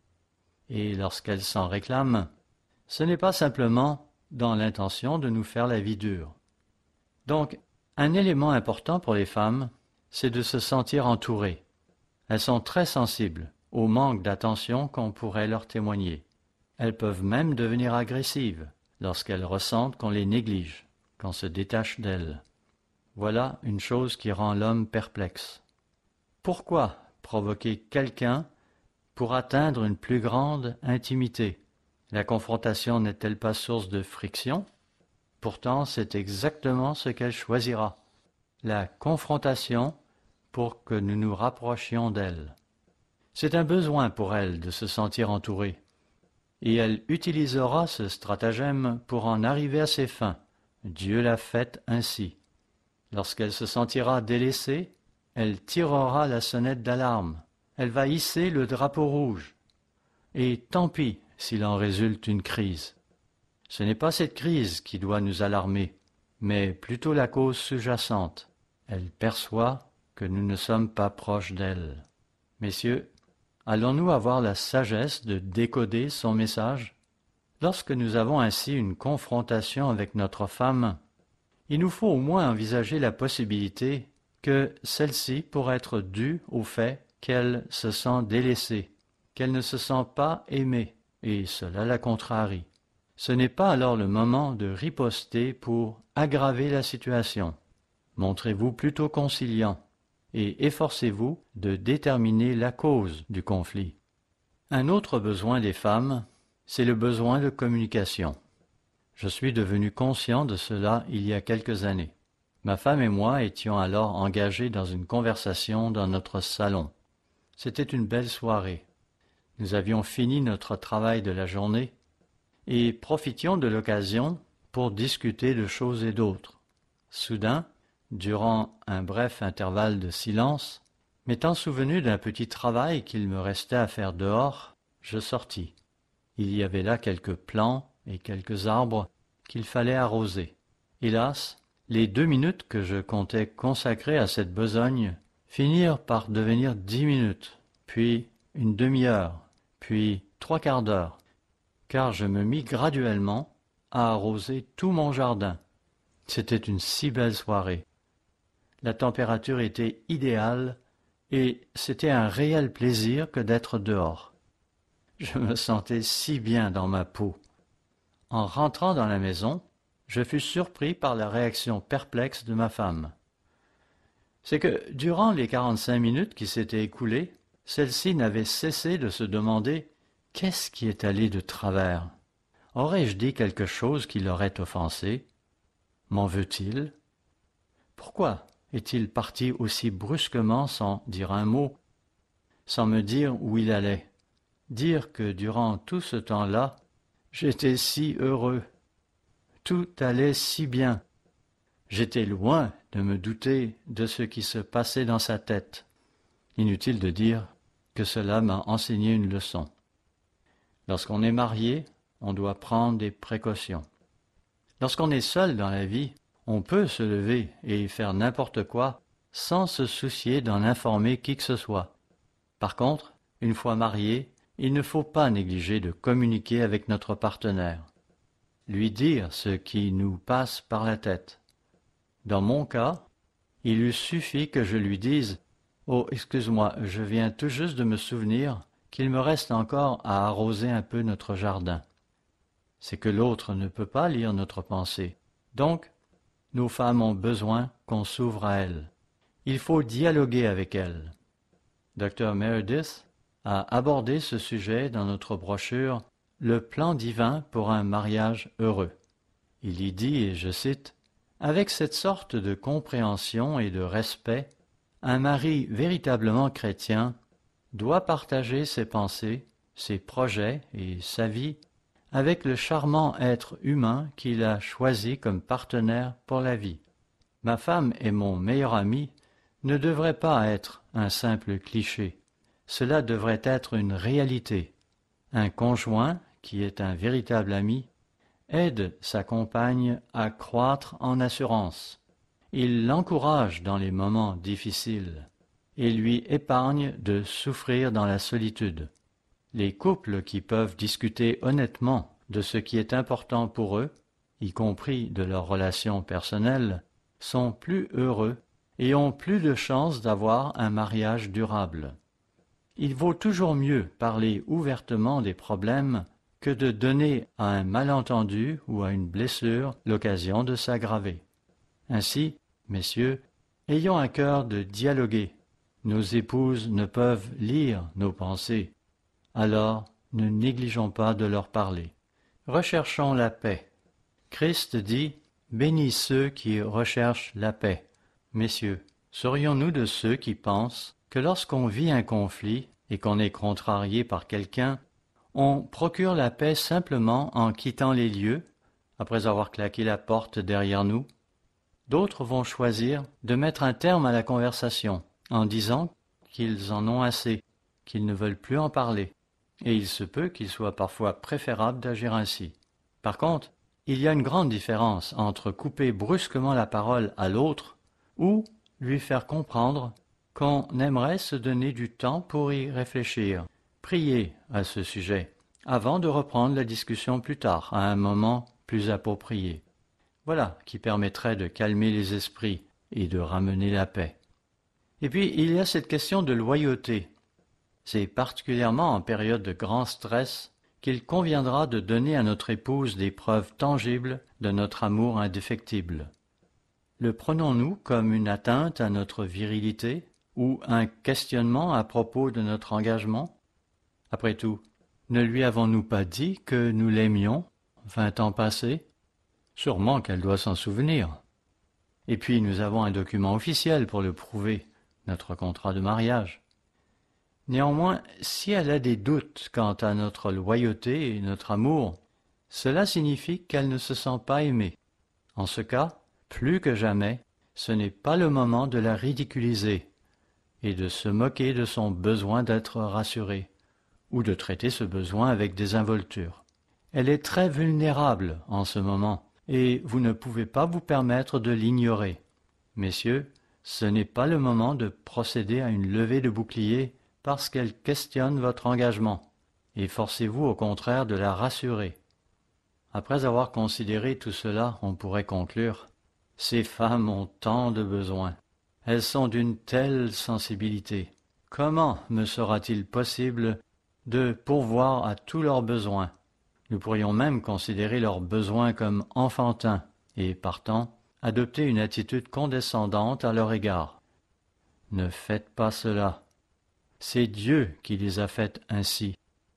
Et lorsqu'elles s'en réclament, ce n'est pas simplement dans l'intention de nous faire la vie dure. Donc, un élément important pour les femmes, c'est de se sentir entourées. Elles sont très sensibles au manque d'attention qu'on pourrait leur témoigner. Elles peuvent même devenir agressives lorsqu'elles ressentent qu'on les néglige, qu'on se détache d'elles. Voilà une chose qui rend l'homme perplexe. Pourquoi provoquer quelqu'un pour atteindre une plus grande intimité? La confrontation n'est-elle pas source de friction? Pourtant, c'est exactement ce qu'elle choisira, la confrontation pour que nous nous rapprochions d'elle. C'est un besoin pour elle de se sentir entourée, et elle utilisera ce stratagème pour en arriver à ses fins. Dieu l'a faite ainsi. Lorsqu'elle se sentira délaissée, elle tirera la sonnette d'alarme, elle va hisser le drapeau rouge. Et tant pis s'il en résulte une crise. Ce n'est pas cette crise qui doit nous alarmer, mais plutôt la cause sous-jacente. Elle perçoit que nous ne sommes pas proches d'elle. Messieurs, allons-nous avoir la sagesse de décoder son message? Lorsque nous avons ainsi une confrontation avec notre femme, il nous faut au moins envisager la possibilité que celle-ci pourrait être due au fait qu'elle se sent délaissée, qu'elle ne se sent pas aimée, et cela la contrarie. Ce n'est pas alors le moment de riposter pour aggraver la situation. Montrez-vous plutôt conciliant et efforcez-vous de déterminer la cause du conflit. Un autre besoin des femmes, c'est le besoin de communication. Je suis devenu conscient de cela il y a quelques années. Ma femme et moi étions alors engagés dans une conversation dans notre salon. C'était une belle soirée. Nous avions fini notre travail de la journée et profitions de l'occasion pour discuter de choses et d'autres. Soudain, durant un bref intervalle de silence, m'étant souvenu d'un petit travail qu'il me restait à faire dehors, je sortis. Il y avait là quelques plants et quelques arbres qu'il fallait arroser. Hélas, les 2 minutes que je comptais consacrer à cette besogne finirent par devenir 10 minutes, puis une demi-heure, puis 3/4 d'heure, car je me mis graduellement à arroser tout mon jardin. C'était une si belle soirée. La température était idéale et c'était un réel plaisir que d'être dehors. Je me sentais si bien dans ma peau. En rentrant dans la maison, je fus surpris par la réaction perplexe de ma femme. C'est que, durant les 45 minutes qui s'étaient écoulées, celle-ci n'avait cessé de se demander « Qu'est-ce qui est allé de travers? Aurais-je dit quelque chose qui l'aurait offensé? M'en veut-il? Pourquoi est-il parti aussi brusquement sans dire un mot, sans me dire où il allait? Dire que durant tout ce temps-là, j'étais si heureux. Tout allait si bien. J'étais loin de me douter de ce qui se passait dans sa tête. Inutile de dire que cela m'a enseigné une leçon. Lorsqu'on est marié, on doit prendre des précautions. Lorsqu'on est seul dans la vie, on peut se lever et faire n'importe quoi sans se soucier d'en informer qui que ce soit. Par contre, une fois marié, il ne faut pas négliger de communiquer avec notre partenaire, lui dire ce qui nous passe par la tête. Dans mon cas, il eût suffi que je lui dise « Oh, excuse-moi, je viens tout juste de me souvenir qu'il me reste encore à arroser un peu notre jardin. » C'est que l'autre ne peut pas lire notre pensée. Donc, nos femmes ont besoin qu'on s'ouvre à elles. Il faut dialoguer avec elles. Dr. Meredith a abordé ce sujet dans notre brochure « Le plan divin pour un mariage heureux ». Il y dit, et je cite, Avec cette sorte de compréhension et de respect, un mari véritablement chrétien doit partager ses pensées, ses projets et sa vie avec le charmant être humain qu'il a choisi comme partenaire pour la vie. Ma femme est mon meilleur ami ne devrait pas être un simple cliché. Cela devrait être une réalité. Un conjoint, qui est un véritable ami, aide sa compagne à croître en assurance. Il l'encourage dans les moments difficiles et lui épargne de souffrir dans la solitude. Les couples qui peuvent discuter honnêtement de ce qui est important pour eux, y compris de leurs relations personnelles, sont plus heureux et ont plus de chances d'avoir un mariage durable. Il vaut toujours mieux parler ouvertement des problèmes que de donner à un malentendu ou à une blessure l'occasion de s'aggraver. Ainsi, messieurs, ayons à cœur de dialoguer. Nos épouses ne peuvent lire nos pensées. Alors, ne négligeons pas de leur parler. Recherchons la paix. Christ dit « Bénis ceux qui recherchent la paix ». Messieurs, serions-nous de ceux qui pensent que lorsqu'on vit un conflit et qu'on est contrarié par quelqu'un, on procure la paix simplement en quittant les lieux, après avoir claqué la porte derrière nous? D'autres vont choisir de mettre un terme à la conversation en disant qu'ils en ont assez, qu'ils ne veulent plus en parler, et il se peut qu'il soit parfois préférable d'agir ainsi. Par contre, il y a une grande différence entre couper brusquement la parole à l'autre ou lui faire comprendre qu'on aimerait se donner du temps pour y réfléchir, prier à ce sujet, avant de reprendre la discussion plus tard, à un moment plus approprié. Voilà qui permettrait de calmer les esprits et de ramener la paix. Et puis, il y a cette question de loyauté. C'est particulièrement en période de grand stress qu'il conviendra de donner à notre épouse des preuves tangibles de notre amour indéfectible. Le prenons-nous comme une atteinte à notre virilité ou un questionnement à propos de notre engagement? Après tout, ne lui avons-nous pas dit que nous l'aimions 20 ans passés? Sûrement qu'elle doit s'en souvenir. Et puis nous avons un document officiel pour le prouver, notre contrat de mariage. Néanmoins, si elle a des doutes quant à notre loyauté et notre amour, cela signifie qu'elle ne se sent pas aimée. En ce cas, plus que jamais, ce n'est pas le moment de la ridiculiser et de se moquer de son besoin d'être rassurée, ou de traiter ce besoin avec désinvolture. Elle est très vulnérable en ce moment, et vous ne pouvez pas vous permettre de l'ignorer. Messieurs, ce n'est pas le moment de procéder à une levée de bouclier parce qu'elle questionne votre engagement, et forcez-vous au contraire de la rassurer. Après avoir considéré tout cela, on pourrait conclure « Ces femmes ont tant de besoins. Elles sont d'une telle sensibilité. Comment me sera-t-il possible de pourvoir à tous leurs besoins? Nous pourrions même considérer leurs besoins comme enfantins et, partant, adopter une attitude condescendante à leur égard. Ne faites pas cela. C'est Dieu qui les a faites ainsi.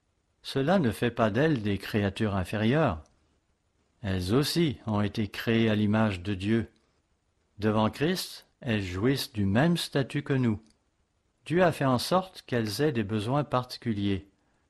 Cela ne fait pas d'elles des créatures inférieures. Elles aussi ont été créées à l'image de Dieu. Devant Christ, elles jouissent du même statut que nous. Dieu a fait en sorte qu'elles aient des besoins particuliers.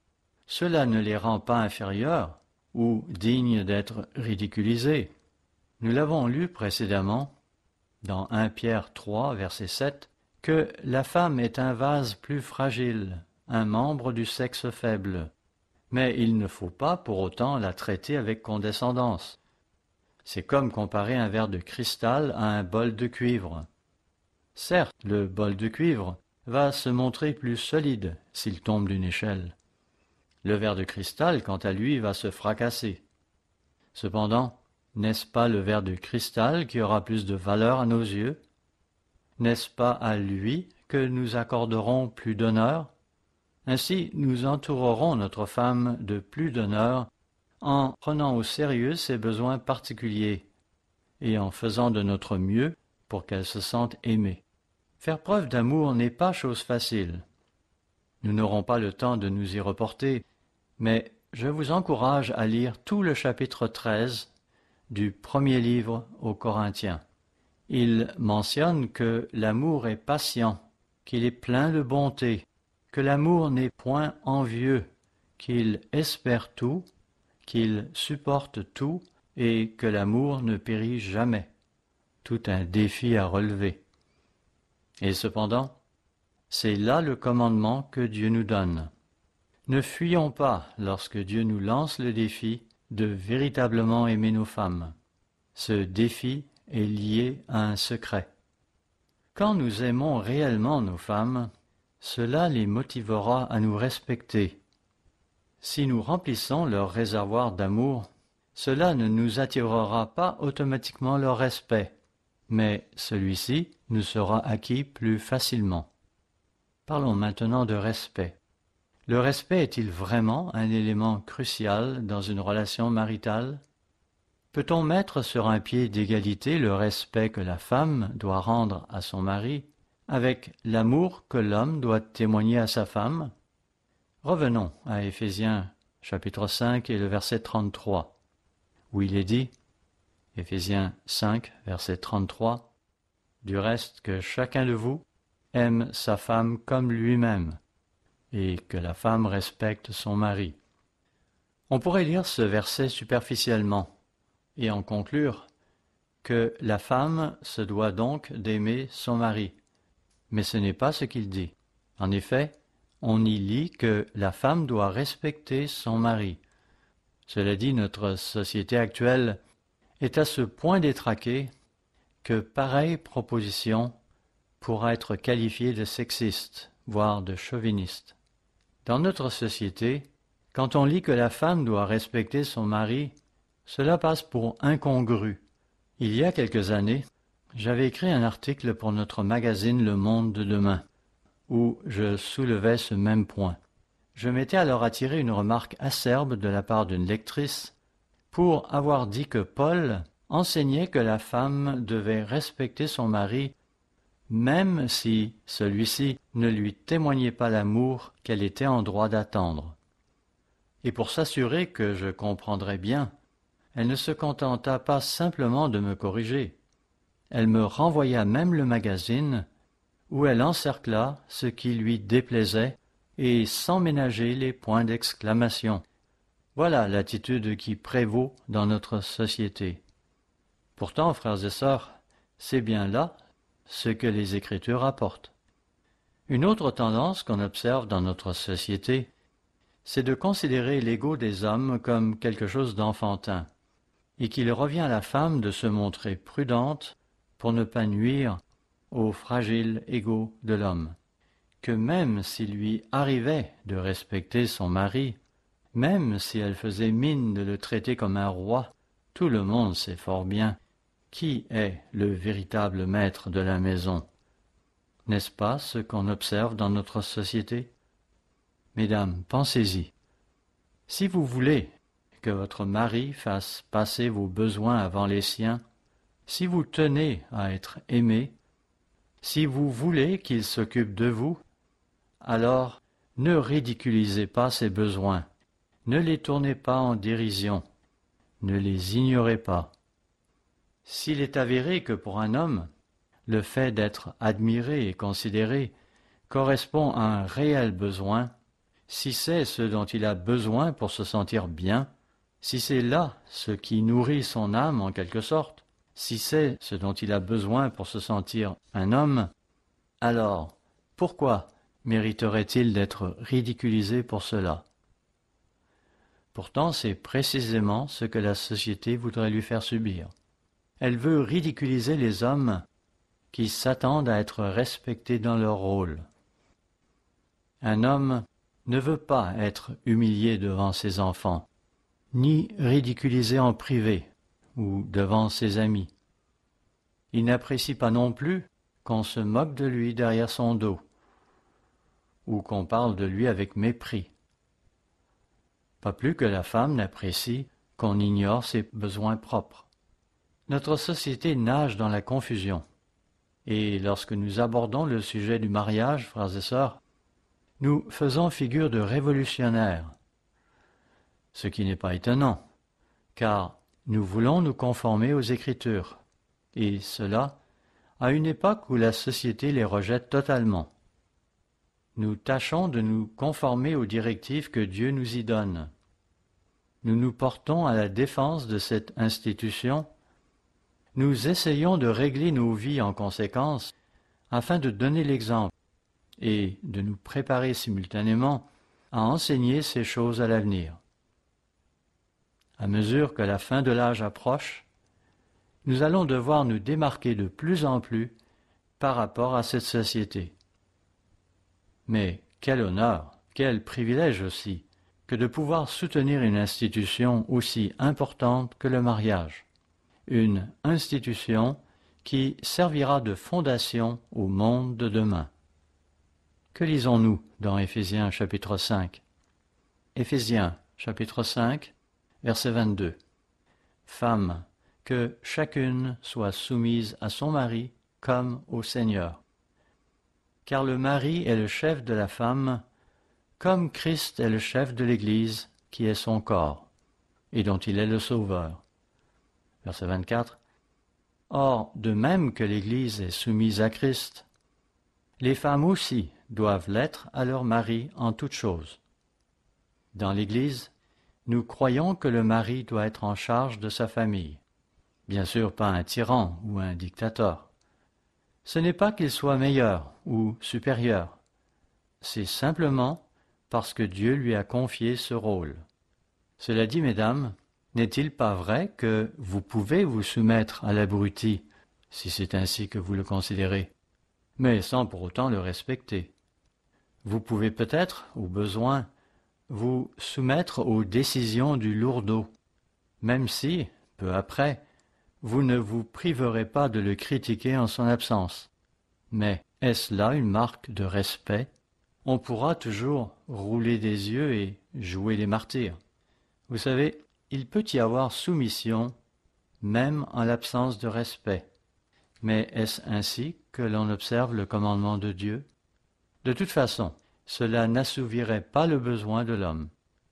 Cela ne les rend pas inférieures ou dignes d'être ridiculisées. Nous l'avons lu précédemment, dans 1 Pierre 3, verset 7, que la femme est un vase plus fragile, un membre du sexe faible, mais il ne faut pas pour autant la traiter avec condescendance. C'est comme comparer un verre de cristal à un bol de cuivre. Certes, le bol de cuivre va se montrer plus solide s'il tombe d'une échelle. Le verre de cristal, quant à lui, va se fracasser. Cependant, n'est-ce pas le verre de cristal qui aura plus de valeur à nos yeux? N'est-ce pas à lui que nous accorderons plus d'honneur? Ainsi, nous entourerons notre femme de plus d'honneur en prenant au sérieux ses besoins particuliers et en faisant de notre mieux pour qu'elle se sente aimée. Faire preuve d'amour n'est pas chose facile. Nous n'aurons pas le temps de nous y reporter, mais je vous encourage à lire tout le chapitre 13 du premier livre aux Corinthiens. Il mentionne que l'amour est patient, qu'il est plein de bonté, que l'amour n'est point envieux, qu'il espère tout, qu'il supporte tout et que l'amour ne périt jamais. Tout un défi à relever. Et cependant, c'est là le commandement que Dieu nous donne. Ne fuyons pas lorsque Dieu nous lance le défi de véritablement aimer nos femmes. Ce défi est lié à un secret. Quand nous aimons réellement nos femmes, cela les motivera à nous respecter. Si nous remplissons leur réservoir d'amour, cela ne nous attirera pas automatiquement leur respect, mais celui-ci nous sera acquis plus facilement. Parlons maintenant de respect. Le respect est-il vraiment un élément crucial dans une relation maritale? Peut-on mettre sur un pied d'égalité le respect que la femme doit rendre à son mari avec l'amour que l'homme doit témoigner à sa femme? Revenons à Éphésiens chapitre 5 et le verset 33, où il est dit, Éphésiens 5, verset 33, « Du reste que chacun de vous aime sa femme comme lui-même, et que la femme respecte son mari. » On pourrait lire ce verset superficiellement et en conclure que la femme se doit donc d'aimer son mari. Mais ce n'est pas ce qu'il dit. En effet, on y lit que la femme doit respecter son mari. Cela dit, notre société actuelle est à ce point détraquée que pareille proposition pourra être qualifiée de sexiste, voire de chauviniste. Dans notre société, quand on lit que la femme doit respecter son mari, cela passe pour incongru. Il y a quelques années, j'avais écrit un article pour notre magazine Le Monde de demain, où je soulevais ce même point. Je m'étais alors attiré une remarque acerbe de la part d'une lectrice pour avoir dit que Paul enseignait que la femme devait respecter son mari même si celui-ci ne lui témoignait pas l'amour qu'elle était en droit d'attendre. Et pour s'assurer que je comprendrais bien, elle ne se contenta pas simplement de me corriger. Elle me renvoya même le magazine, où elle encercla ce qui lui déplaisait, et sans ménager les points d'exclamation. Voilà l'attitude qui prévaut dans notre société. Pourtant, frères et sœurs, c'est bien là ce que les Écritures apportent. Une autre tendance qu'on observe dans notre société, c'est de considérer l'ego des hommes comme quelque chose d'enfantin, et qu'il revient à la femme de se montrer prudente pour ne pas nuire au fragile ego de l'homme, que même s'il lui arrivait de respecter son mari, même si elle faisait mine de le traiter comme un roi, tout le monde sait fort bien qui est le véritable maître de la maison. N'est-ce pas ce qu'on observe dans notre société? Mesdames, pensez-y. Si vous voulez que votre mari fasse passer vos besoins avant les siens, si vous tenez à être aimé, si vous voulez qu'il s'occupe de vous, alors ne ridiculisez pas ses besoins, ne les tournez pas en dérision, ne les ignorez pas. S'il est avéré que pour un homme, le fait d'être admiré et considéré correspond à un réel besoin, si c'est ce dont il a besoin pour se sentir bien, si c'est là ce qui nourrit son âme en quelque sorte, si c'est ce dont il a besoin pour se sentir un homme, alors pourquoi mériterait-il d'être ridiculisé pour cela? Pourtant, c'est précisément ce que la société voudrait lui faire subir. Elle veut ridiculiser les hommes qui s'attendent à être respectés dans leur rôle. Un homme ne veut pas être humilié devant ses enfants, ni ridiculisé en privé ou devant ses amis. Il n'apprécie pas non plus qu'on se moque de lui derrière son dos, ou qu'on parle de lui avec mépris. Pas plus que la femme n'apprécie qu'on ignore ses besoins propres. Notre société nage dans la confusion. Et lorsque nous abordons le sujet du mariage, frères et sœurs, nous faisons figure de révolutionnaires. Ce qui n'est pas étonnant, car Nous voulons nous conformer aux Écritures, et cela à une époque où la société les rejette totalement. Nous tâchons de nous conformer aux directives que Dieu nous y donne. Nous nous portons à la défense de cette institution. Nous essayons de régler nos vies en conséquence afin de donner l'exemple et de nous préparer simultanément à enseigner ces choses à l'avenir. À mesure que la fin de l'âge approche, nous allons devoir nous démarquer de plus en plus par rapport à cette société. Mais quel honneur, quel privilège aussi, que de pouvoir soutenir une institution aussi importante que le mariage, une institution qui servira de fondation au monde de demain. Que lisons-nous dans Éphésiens chapitre 5 ? Éphésiens chapitre 5, verset 22. Femmes, que chacune soit soumise à son mari comme au Seigneur. Car le mari est le chef de la femme, comme Christ est le chef de l'Église, qui est son corps, et dont il est le sauveur. Verset 24. Or, de même que l'Église est soumise à Christ, les femmes aussi doivent l'être à leur mari en toutes choses. Dans l'Église, nous croyons que le mari doit être en charge de sa famille. Bien sûr, pas un tyran ou un dictateur. Ce n'est pas qu'il soit meilleur ou supérieur. C'est simplement parce que Dieu lui a confié ce rôle. Cela dit, mesdames, n'est-il pas vrai que vous pouvez vous soumettre à l'abruti, si c'est ainsi que vous le considérez, mais sans pour autant le respecter? Vous pouvez peut-être, au besoin, vous soumettre aux décisions du lourdeau, même si, peu après, vous ne vous priverez pas de le critiquer en son absence. Mais est-ce là une marque de respect? On pourra toujours rouler des yeux et jouer les martyrs. Vous savez, il peut y avoir soumission, même en l'absence de respect. Mais est-ce ainsi que l'on observe le commandement de Dieu? De toute façon, cela n'assouvirait pas le besoin de l'homme.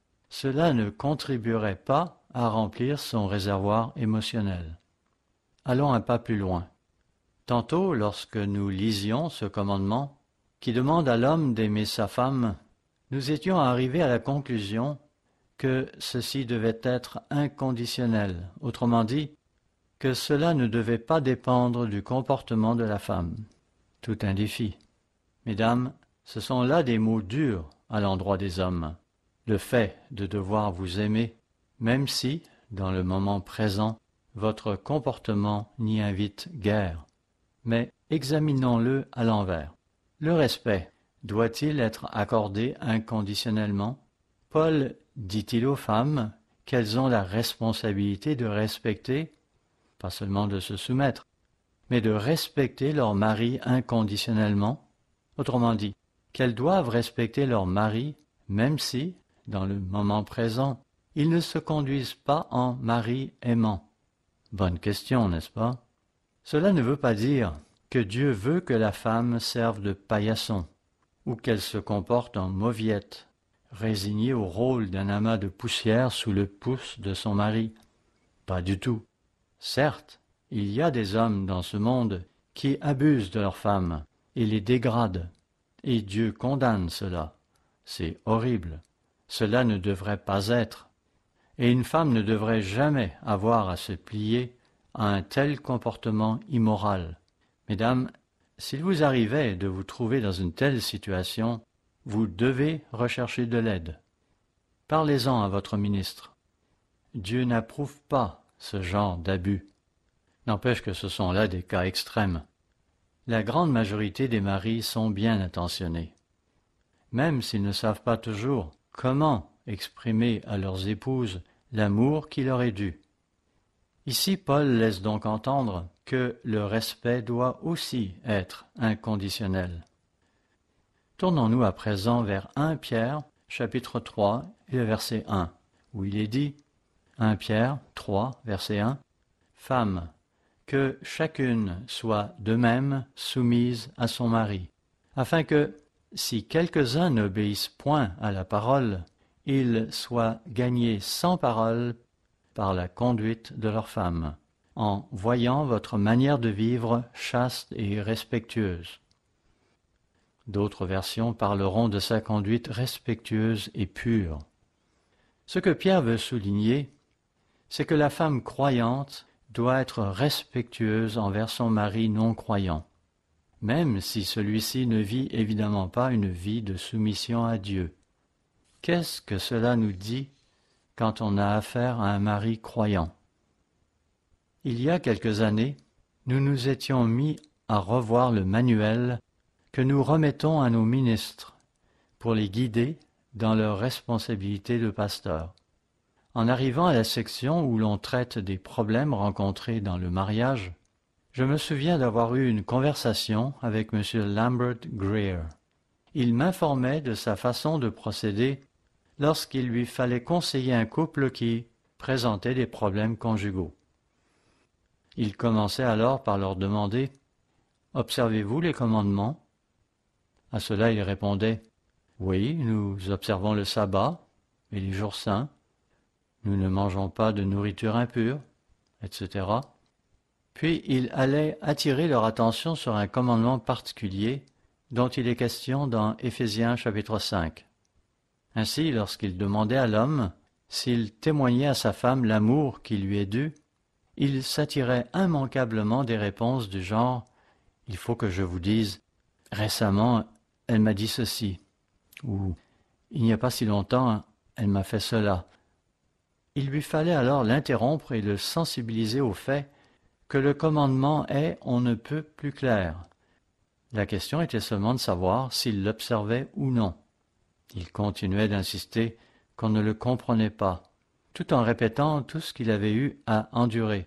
Cela ne contribuerait pas à remplir son réservoir émotionnel. Allons un pas plus loin. Tantôt, lorsque nous lisions ce commandement, qui demande à l'homme d'aimer sa femme, nous étions arrivés à la conclusion que ceci devait être inconditionnel, autrement dit, que cela ne devait pas dépendre du comportement de la femme. Tout un défi. Mesdames, ce sont là des mots durs à l'endroit des hommes. Le fait de devoir vous aimer, même si, dans le moment présent, votre comportement n'y invite guère. Mais examinons-le à l'envers. Le respect doit-il être accordé inconditionnellement? Paul dit-il aux femmes qu'elles ont la responsabilité de respecter, pas seulement de se soumettre, mais de respecter leur mari inconditionnellement? Autrement dit, qu'elles doivent respecter leur mari, même si, dans le moment présent, ils ne se conduisent pas en mari aimant. Bonne question, n'est-ce pas? Cela ne veut pas dire que Dieu veut que la femme serve de paillasson, ou qu'elle se comporte en mauviette, résignée au rôle d'un amas de poussière sous le pouce de son mari. Pas du tout. Certes, il y a des hommes dans ce monde qui abusent de leurs femmes et les dégradent, et Dieu condamne cela. C'est horrible. Cela ne devrait pas être. Et une femme ne devrait jamais avoir à se plier à un tel comportement immoral. Mesdames, s'il vous arrivait de vous trouver dans une telle situation, vous devez rechercher de l'aide. Parlez-en à votre ministre. Dieu n'approuve pas ce genre d'abus. N'empêche que ce sont là des cas extrêmes. La grande majorité des maris sont bien intentionnés. Même s'ils ne savent pas toujours comment exprimer à leurs épouses l'amour qui leur est dû. Ici, Paul laisse donc entendre que le respect doit aussi être inconditionnel. Tournons-nous à présent vers 1 Pierre, chapitre 3, et le verset 1, où il est dit, 1 Pierre 3, verset 1, « Femmes, que chacune soit de même soumise à son mari, afin que, si quelques-uns n'obéissent point à la parole, ils soient gagnés sans parole par la conduite de leurs femmes, en voyant votre manière de vivre chaste et respectueuse. D'autres versions parleront de sa conduite respectueuse et pure. Ce que Pierre veut souligner, c'est que la femme croyante doit être respectueuse envers son mari non croyant, même si celui-ci ne vit évidemment pas une vie de soumission à Dieu. Qu'est-ce que cela nous dit quand on a affaire à un mari croyant? Il y a quelques années, nous nous étions mis à revoir le manuel que nous remettons à nos ministres pour les guider dans leurs responsabilités de pasteur. En arrivant à la section où l'on traite des problèmes rencontrés dans le mariage, je me souviens d'avoir eu une conversation avec M. Lambert Greer. Il m'informait de sa façon de procéder lorsqu'il lui fallait conseiller un couple qui présentait des problèmes conjugaux. Il commençait alors par leur demander « Observez-vous les commandements ?» À cela, il répondait « Oui, nous observons le sabbat et les jours saints. Nous ne mangeons pas de nourriture impure, etc. » Puis il allait attirer leur attention sur un commandement particulier dont il est question dans Éphésiens chapitre 5. Ainsi, lorsqu'il demandait à l'homme s'il témoignait à sa femme l'amour qui lui est dû, il s'attirait immanquablement des réponses du genre « Il faut que je vous dise, récemment, elle m'a dit ceci » ou « Il n'y a pas si longtemps, elle m'a fait cela ». Il lui fallait alors l'interrompre et le sensibiliser au fait que le commandement est on ne peut plus clair. La question était seulement de savoir s'il l'observait ou non. Il continuait d'insister qu'on ne le comprenait pas, tout en répétant tout ce qu'il avait eu à endurer.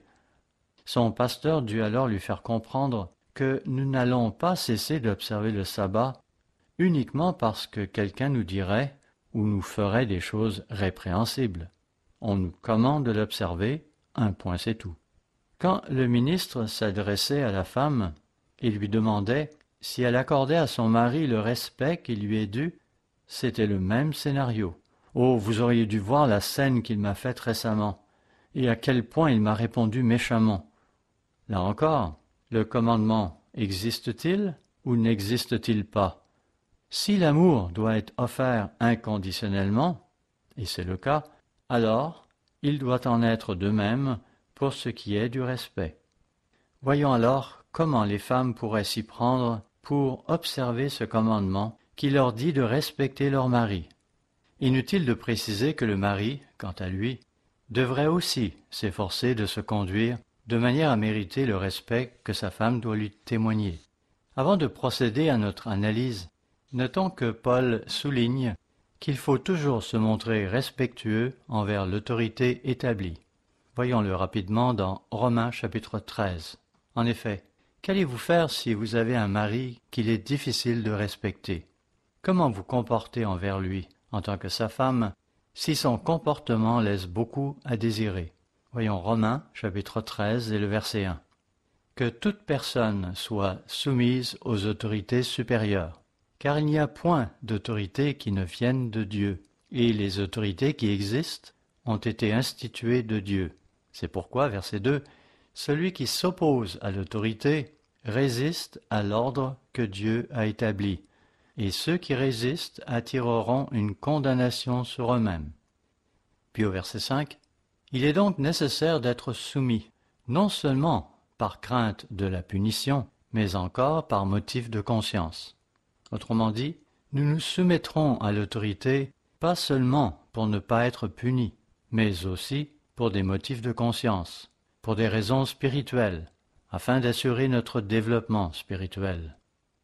Son pasteur dut alors lui faire comprendre que nous n'allons pas cesser d'observer le sabbat uniquement parce que quelqu'un nous dirait ou nous ferait des choses répréhensibles. On nous commande de l'observer, un point c'est tout. Quand le ministre s'adressait à la femme et lui demandait si elle accordait à son mari le respect qui lui est dû, c'était le même scénario. « Oh, vous auriez dû voir la scène qu'il m'a faite récemment, et à quel point il m'a répondu méchamment. » Là encore, le commandement existe-t-il ou n'existe-t-il pas? Si l'amour doit être offert inconditionnellement, et c'est le cas, alors il doit en être de même pour ce qui est du respect. Voyons alors comment les femmes pourraient s'y prendre pour observer ce commandement qui leur dit de respecter leur mari. Inutile de préciser que le mari, quant à lui, devrait aussi s'efforcer de se conduire de manière à mériter le respect que sa femme doit lui témoigner. Avant de procéder à notre analyse, notons que Paul souligne qu'il faut toujours se montrer respectueux envers l'autorité établie. Voyons-le rapidement dans Romains chapitre 13. En effet, qu'allez-vous faire si vous avez un mari qu'il est difficile de respecter? Comment vous comporter envers lui, en tant que sa femme, si son comportement laisse beaucoup à désirer? Voyons Romains chapitre 13 et le verset 1. Que toute personne soit soumise aux autorités supérieures, car il n'y a point d'autorité qui ne vienne de Dieu, et les autorités qui existent ont été instituées de Dieu. C'est pourquoi, verset 2, celui qui s'oppose à l'autorité résiste à l'ordre que Dieu a établi, et ceux qui résistent attireront une condamnation sur eux-mêmes. Puis au verset 5, il est donc nécessaire d'être soumis, non seulement par crainte de la punition, mais encore par motif de conscience. Autrement dit, nous nous soumettrons à l'autorité pas seulement pour ne pas être punis, mais aussi pour des motifs de conscience, pour des raisons spirituelles, afin d'assurer notre développement spirituel.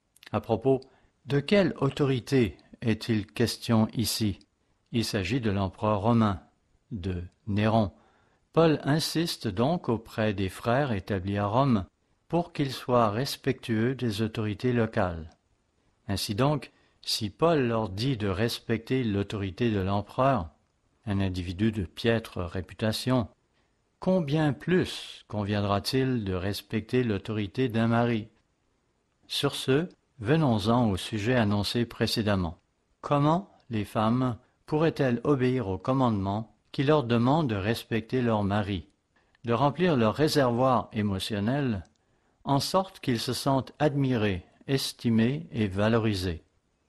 À propos, de quelle autorité est-il question ici? Il s'agit de l'empereur romain, de Néron. Paul insiste donc auprès des frères établis à Rome pour qu'ils soient respectueux des autorités locales. Ainsi donc, si Paul leur dit de respecter l'autorité de l'empereur, un individu de piètre réputation, combien plus conviendra-t-il de respecter l'autorité d'un mari? Sur ce, venons-en au sujet annoncé précédemment. Comment les femmes pourraient-elles obéir au commandement qui leur demandent de respecter leur mari, de remplir leur réservoir émotionnel, en sorte qu'ils se sentent admirés, estimés et valorisés.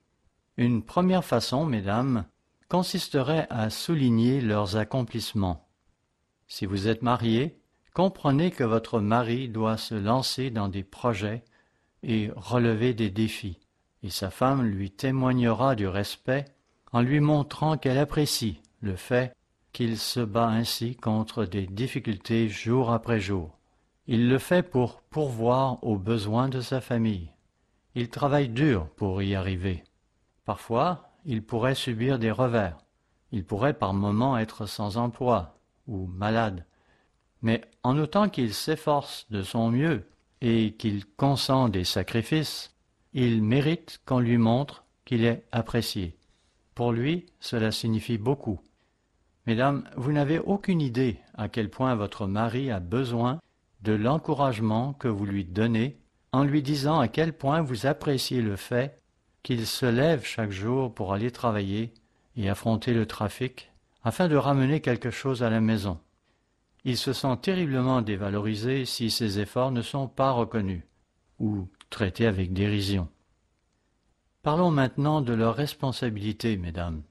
Une première façon, mesdames, consisterait à souligner leurs accomplissements. Si vous êtes mariés, comprenez que votre mari doit se lancer dans des projets et relever des défis, et sa femme lui témoignera du respect en lui montrant qu'elle apprécie le fait qu'il se bat ainsi contre des difficultés jour après jour. Il le fait pour pourvoir aux besoins de sa famille. Il travaille dur pour y arriver. Parfois, il pourrait subir des revers. Il pourrait par moments être sans emploi ou malade. Mais en autant qu'il s'efforce de son mieux et qu'il consent des sacrifices, il mérite qu'on lui montre qu'il est apprécié. Pour lui, cela signifie beaucoup. Mesdames, vous n'avez aucune idée à quel point votre mari a besoin de l'encouragement que vous lui donnez en lui disant à quel point vous appréciez le fait qu'il se lève chaque jour pour aller travailler et affronter le trafic afin de ramener quelque chose à la maison. Il se sent terriblement dévalorisé si ses efforts ne sont pas reconnus ou traités avec dérision. Parlons maintenant de leurs responsabilités, mesdames.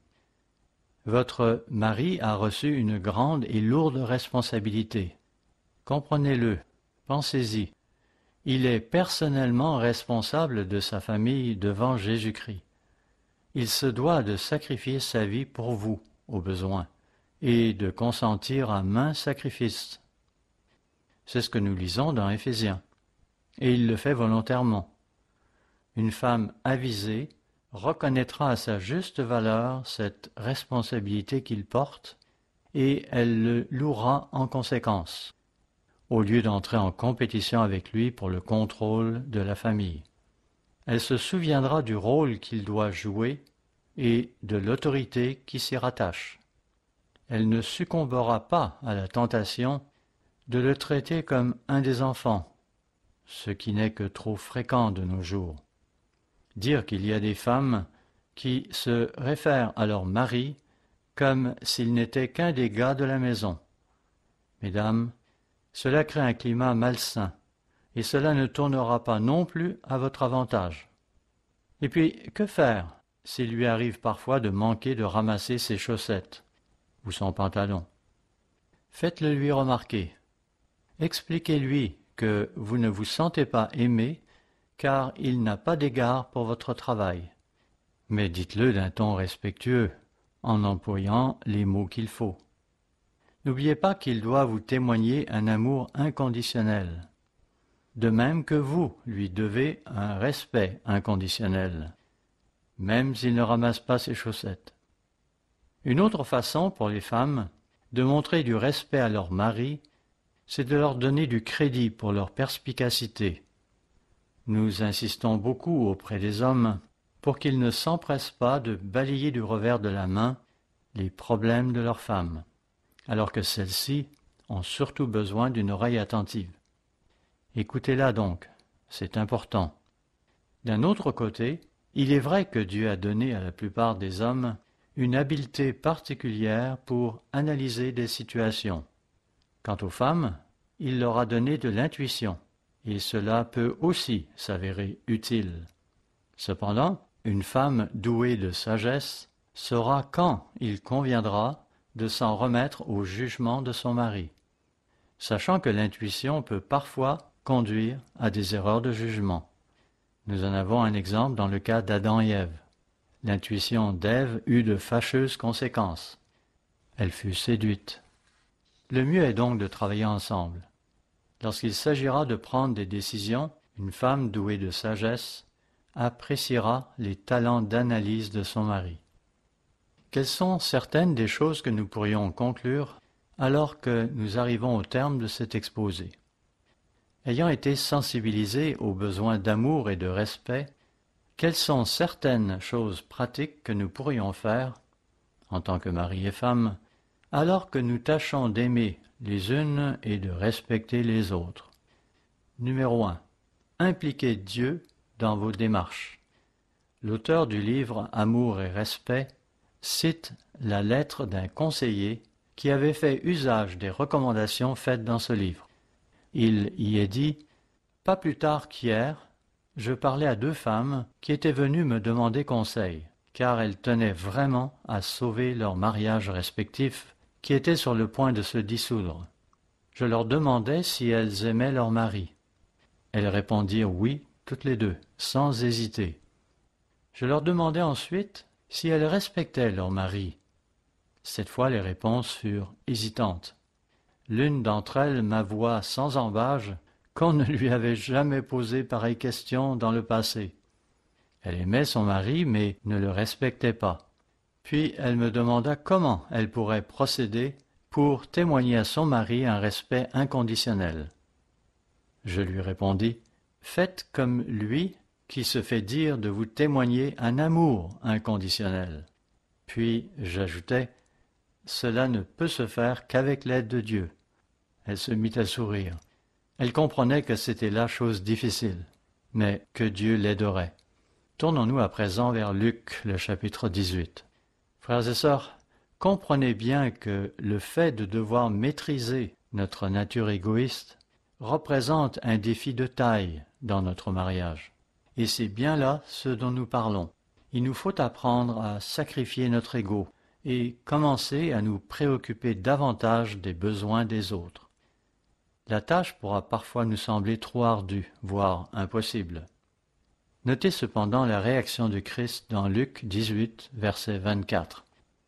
Votre mari a reçu une grande et lourde responsabilité. Comprenez-le, pensez-y. Il est personnellement responsable de sa famille devant Jésus-Christ. Il se doit de sacrifier sa vie pour vous, au besoin, et de consentir à maints sacrifices. C'est ce que nous lisons dans Éphésiens. Et il le fait volontairement. Une femme avisée reconnaîtra à sa juste valeur cette responsabilité qu'il porte, et elle le louera en conséquence, au lieu d'entrer en compétition avec lui pour le contrôle de la famille. Elle se souviendra du rôle qu'il doit jouer et de l'autorité qui s'y rattache. Elle ne succombera pas à la tentation de le traiter comme un des enfants, ce qui n'est que trop fréquent de nos jours. Dire qu'il y a des femmes qui se réfèrent à leur mari comme s'il n'était qu'un des gars de la maison. Mesdames, cela crée un climat malsain, et cela ne tournera pas non plus à votre avantage. Et puis, que faire s'il lui arrive parfois de manquer de ramasser ses chaussettes ou son pantalon? Faites-le lui remarquer. Expliquez-lui que vous ne vous sentez pas aimé car il n'a pas d'égard pour votre travail. Mais dites-le d'un ton respectueux, en employant les mots qu'il faut. N'oubliez pas qu'il doit vous témoigner un amour inconditionnel, de même que vous lui devez un respect inconditionnel, même s'il ne ramasse pas ses chaussettes. Une autre façon pour les femmes de montrer du respect à leur mari, c'est de leur donner du crédit pour leur perspicacité. Nous insistons beaucoup auprès des hommes pour qu'ils ne s'empressent pas de balayer du revers de la main les problèmes de leurs femmes, alors que celles-ci ont surtout besoin d'une oreille attentive. Écoutez-la donc, c'est important. D'un autre côté, il est vrai que Dieu a donné à la plupart des hommes une habileté particulière pour analyser des situations. Quant aux femmes, il leur a donné de l'intuition, et cela peut aussi s'avérer utile. Cependant, une femme douée de sagesse saura quand il conviendra de s'en remettre au jugement de son mari, sachant que l'intuition peut parfois conduire à des erreurs de jugement. Nous en avons un exemple dans le cas d'Adam et Ève. L'intuition d'Ève eut de fâcheuses conséquences. Elle fut séduite. Le mieux est donc de travailler ensemble. Lorsqu'il s'agira de prendre des décisions, une femme douée de sagesse appréciera les talents d'analyse de son mari. Quelles sont certaines des choses que nous pourrions conclure alors que nous arrivons au terme de cet exposé? Ayant été sensibilisés aux besoins d'amour et de respect, quelles sont certaines choses pratiques que nous pourrions faire, en tant que mari et femme, alors que nous tâchons d'aimer les unes et de respecter les autres? Numéro 1. Impliquez Dieu dans vos démarches. L'auteur du livre Amour et respect cite la lettre d'un conseiller qui avait fait usage des recommandations faites dans ce livre. Il y est dit « Pas plus tard qu'hier, je parlais à 2 femmes qui étaient venues me demander conseil, car elles tenaient vraiment à sauver leurs mariages respectifs qui étaient sur le point de se dissoudre. Je leur demandais si elles aimaient leur mari. Elles répondirent oui, toutes les 2, sans hésiter. Je leur demandais ensuite si elles respectaient leur mari. Cette fois, les réponses furent hésitantes. L'une d'entre elles m'avoua sans ambages qu'on ne lui avait jamais posé pareille question dans le passé. Elle aimait son mari, mais ne le respectait pas. Puis elle me demanda comment elle pourrait procéder pour témoigner à son mari un respect inconditionnel. Je lui répondis « Faites comme lui qui se fait dire de vous témoigner un amour inconditionnel. » Puis j'ajoutai « Cela ne peut se faire qu'avec l'aide de Dieu. » Elle se mit à sourire. Elle comprenait que c'était la chose difficile, mais que Dieu l'aiderait. Tournons-nous à présent vers Luc, le chapitre 18. Frères et sœurs, comprenez bien que le fait de devoir maîtriser notre nature égoïste représente un défi de taille dans notre mariage. Et c'est bien là ce dont nous parlons. Il nous faut apprendre à sacrifier notre ego et commencer à nous préoccuper davantage des besoins des autres. La tâche pourra parfois nous sembler trop ardue, voire impossible. Notez cependant la réaction du Christ dans Luc 18, verset 24.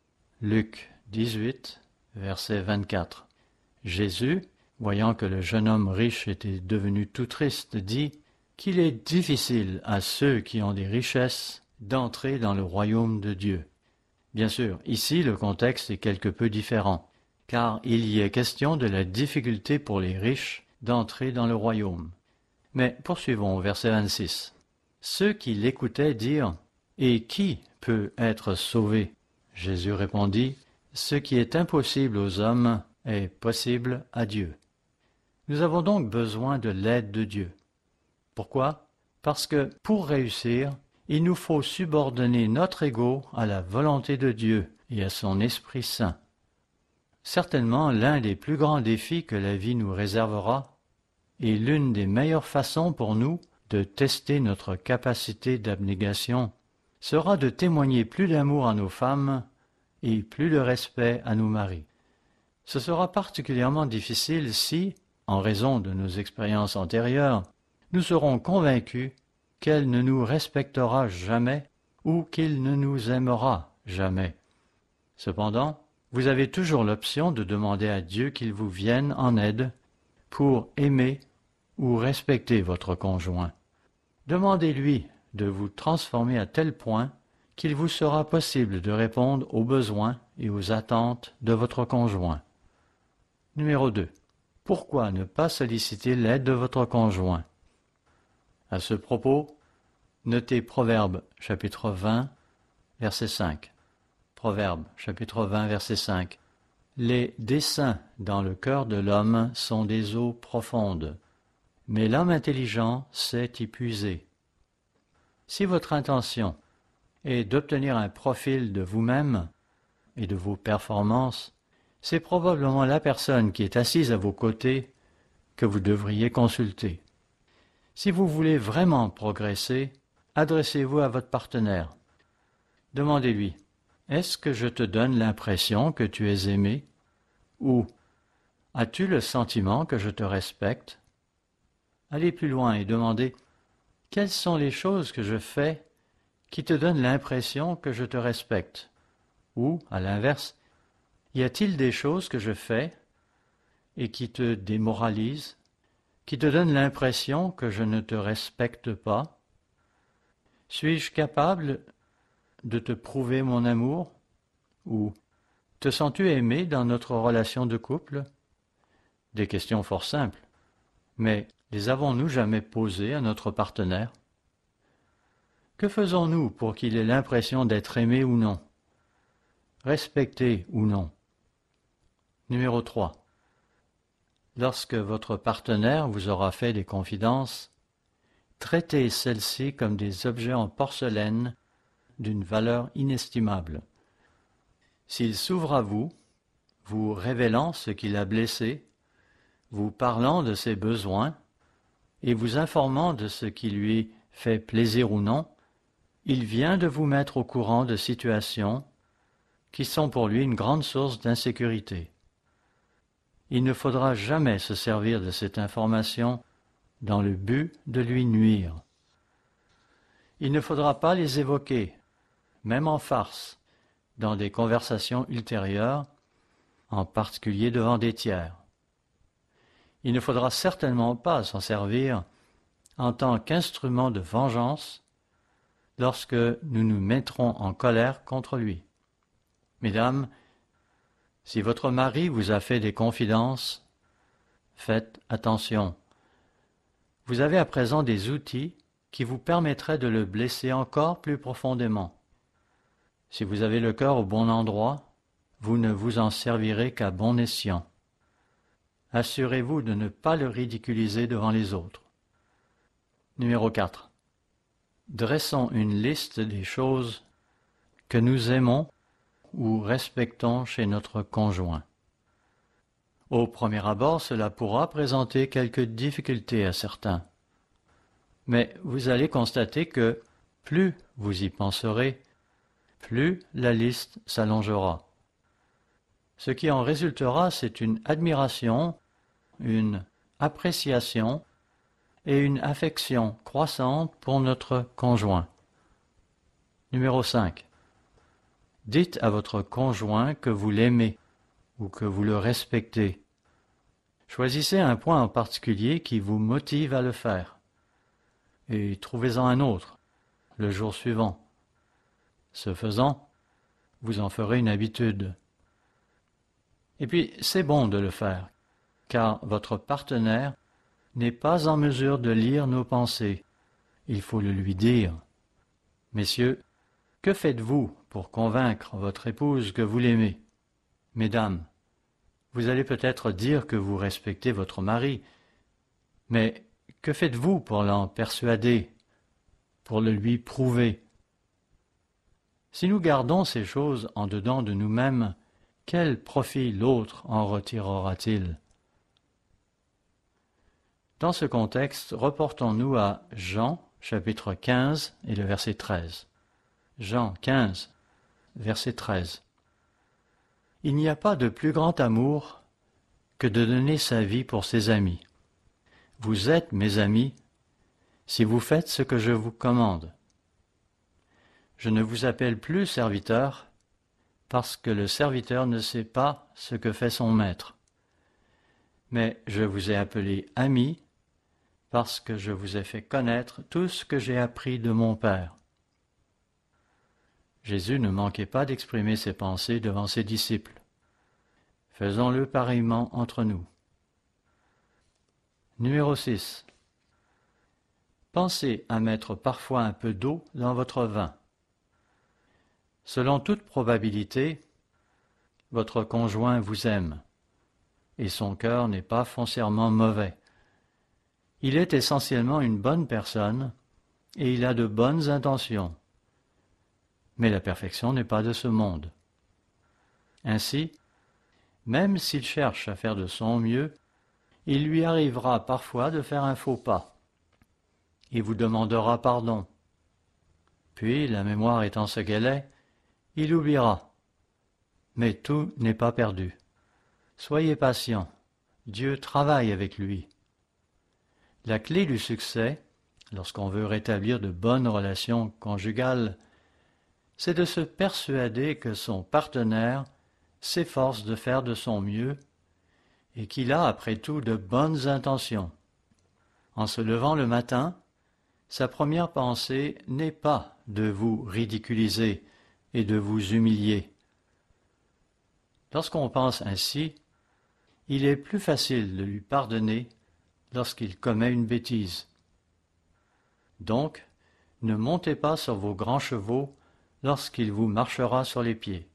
Luc 18, verset 24. Jésus, voyant que le jeune homme riche était devenu tout triste, dit qu'il est difficile à ceux qui ont des richesses d'entrer dans le royaume de Dieu. Bien sûr, ici le contexte est quelque peu différent, car il y est question de la difficulté pour les riches d'entrer dans le royaume. Mais poursuivons au verset 26. Ceux qui l'écoutaient dirent « Et qui peut être sauvé ?» Jésus répondit « Ce qui est impossible aux hommes est possible à Dieu. » Nous avons donc besoin de l'aide de Dieu. Pourquoi? Parce que pour réussir, il nous faut subordonner notre ego à la volonté de Dieu et à son Esprit Saint. Certainement, l'un des plus grands défis que la vie nous réservera est l'une des meilleures façons pour nous de tester notre capacité d'abnégation sera de témoigner plus d'amour à nos femmes et plus de respect à nos maris. Ce sera particulièrement difficile si, en raison de nos expériences antérieures, nous serons convaincus qu'elle ne nous respectera jamais ou qu'il ne nous aimera jamais. Cependant, vous avez toujours l'option de demander à Dieu qu'il vous vienne en aide pour aimer ou respecter votre conjoint. Demandez-lui de vous transformer à tel point qu'il vous sera possible de répondre aux besoins et aux attentes de votre conjoint. Numéro 2. Pourquoi ne pas solliciter l'aide de votre conjoint? À ce propos, notez Proverbes chapitre 20, verset 5. Proverbes chapitre 20, verset 5. Les desseins dans le cœur de l'homme sont des eaux profondes, mais l'homme intelligent sait y puiser. Si votre intention est d'obtenir un profil de vous-même et de vos performances, c'est probablement la personne qui est assise à vos côtés que vous devriez consulter. Si vous voulez vraiment progresser, adressez-vous à votre partenaire. Demandez-lui « Est-ce que je te donne l'impression que tu es aimé ?» ou « As-tu le sentiment que je te respecte ?» Allez plus loin et demandez « Quelles sont les choses que je fais qui te donnent l'impression que je te respecte ?» Ou, à l'inverse, « Y a-t-il des choses que je fais et qui te démoralisent, qui te donnent l'impression que je ne te respecte pas? Suis-je capable de te prouver mon amour? Ou te sens-tu aimé dans notre relation de couple? » Des questions fort simples, mais les avons-nous jamais posées à notre partenaire? Que faisons-nous pour qu'il ait l'impression d'être aimé ou non? Respecté ou non? Numéro 3. Lorsque votre partenaire vous aura fait des confidences, traitez celles-ci comme des objets en porcelaine d'une valeur inestimable. S'il s'ouvre à vous, vous révélant ce qui l'a blessé, vous parlant de ses besoins et vous informant de ce qui lui fait plaisir ou non, il vient de vous mettre au courant de situations qui sont pour lui une grande source d'insécurité. Il ne faudra jamais se servir de cette information dans le but de lui nuire. Il ne faudra pas les évoquer, même en farce, dans des conversations ultérieures, en particulier devant des tiers. Il ne faudra certainement pas s'en servir en tant qu'instrument de vengeance lorsque nous nous mettrons en colère contre lui. Mesdames, si votre mari vous a fait des confidences, faites attention. Vous avez à présent des outils qui vous permettraient de le blesser encore plus profondément. Si vous avez le cœur au bon endroit, vous ne vous en servirez qu'à bon escient. Assurez-vous de ne pas le ridiculiser devant les autres. Numéro 4. Dressons une liste des choses que nous aimons ou respectons chez notre conjoint. Au premier abord, cela pourra présenter quelques difficultés à certains. Mais vous allez constater que plus vous y penserez, plus la liste s'allongera. Ce qui en résultera, c'est une admiration, une appréciation et une affection croissante pour notre conjoint. Numéro 5. Dites à votre conjoint que vous l'aimez ou que vous le respectez. Choisissez un point en particulier qui vous motive à le faire et trouvez-en un autre le jour suivant. Ce faisant, vous en ferez une habitude. Et puis, c'est bon de le faire, car votre partenaire n'est pas en mesure de lire nos pensées. Il faut le lui dire. Messieurs, que faites-vous pour convaincre votre épouse que vous l'aimez? Mesdames, vous allez peut-être dire que vous respectez votre mari, mais que faites-vous pour l'en persuader, pour le lui prouver? Si nous gardons ces choses en dedans de nous-mêmes, quel profit l'autre en retirera-t-il? Dans ce contexte, reportons-nous à Jean, chapitre 15 et le verset 13. Jean 15, verset 13. Il n'y a pas de plus grand amour que de donner sa vie pour ses amis. Vous êtes mes amis si vous faites ce que je vous commande. Je ne vous appelle plus serviteur, parce que le serviteur ne sait pas ce que fait son maître. Mais je vous ai appelé ami, parce que je vous ai fait connaître tout ce que j'ai appris de mon Père. Jésus ne manquait pas d'exprimer ses pensées devant ses disciples. Faisons-le pareillement entre nous. Numéro 6. Pensez à mettre parfois un peu d'eau dans votre vin. Selon toute probabilité, votre conjoint vous aime, et son cœur n'est pas foncièrement mauvais. Il est essentiellement une bonne personne, et il a de bonnes intentions. Mais la perfection n'est pas de ce monde. Ainsi, même s'il cherche à faire de son mieux, il lui arrivera parfois de faire un faux pas. Il vous demandera pardon. Puis, la mémoire étant ce qu'elle est, il oubliera. Mais tout n'est pas perdu. Soyez patient. Dieu travaille avec lui. La clé du succès, lorsqu'on veut rétablir de bonnes relations conjugales, c'est de se persuader que son partenaire s'efforce de faire de son mieux et qu'il a, après tout, de bonnes intentions. En se levant le matin, sa première pensée n'est pas de vous ridiculiser et de vous humilier. Lorsqu'on pense ainsi, il est plus facile de lui pardonner lorsqu'il commet une bêtise. Donc, ne montez pas sur vos grands chevaux lorsqu'il vous marchera sur les pieds.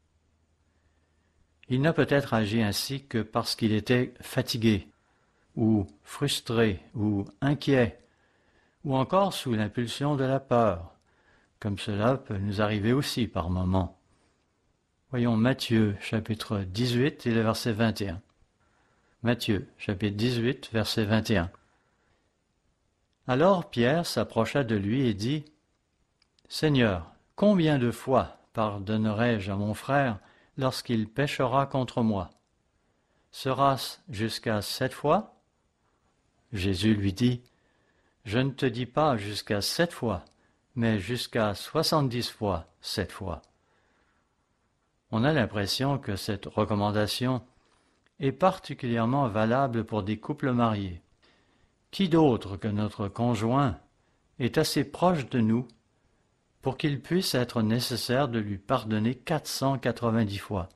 Il n'a peut-être agi ainsi que parce qu'il était fatigué, ou frustré, ou inquiet, ou encore sous l'impulsion de la peur, comme cela peut nous arriver aussi par moments. Voyons Matthieu chapitre 18 et le verset 21. Matthieu chapitre 18, verset 21. Alors Pierre s'approcha de lui et dit, « Seigneur, combien de fois pardonnerai-je à mon frère lorsqu'il péchera contre moi? Sera-ce jusqu'à 7 fois? » Jésus lui dit, « Je ne te dis pas jusqu'à 7 fois, mais jusqu'à 70 fois 7 fois. » On a l'impression que cette recommandation est particulièrement valable pour des couples mariés. Qui d'autre que notre conjoint est assez proche de nous pour qu'il puisse être nécessaire de lui pardonner 490 fois?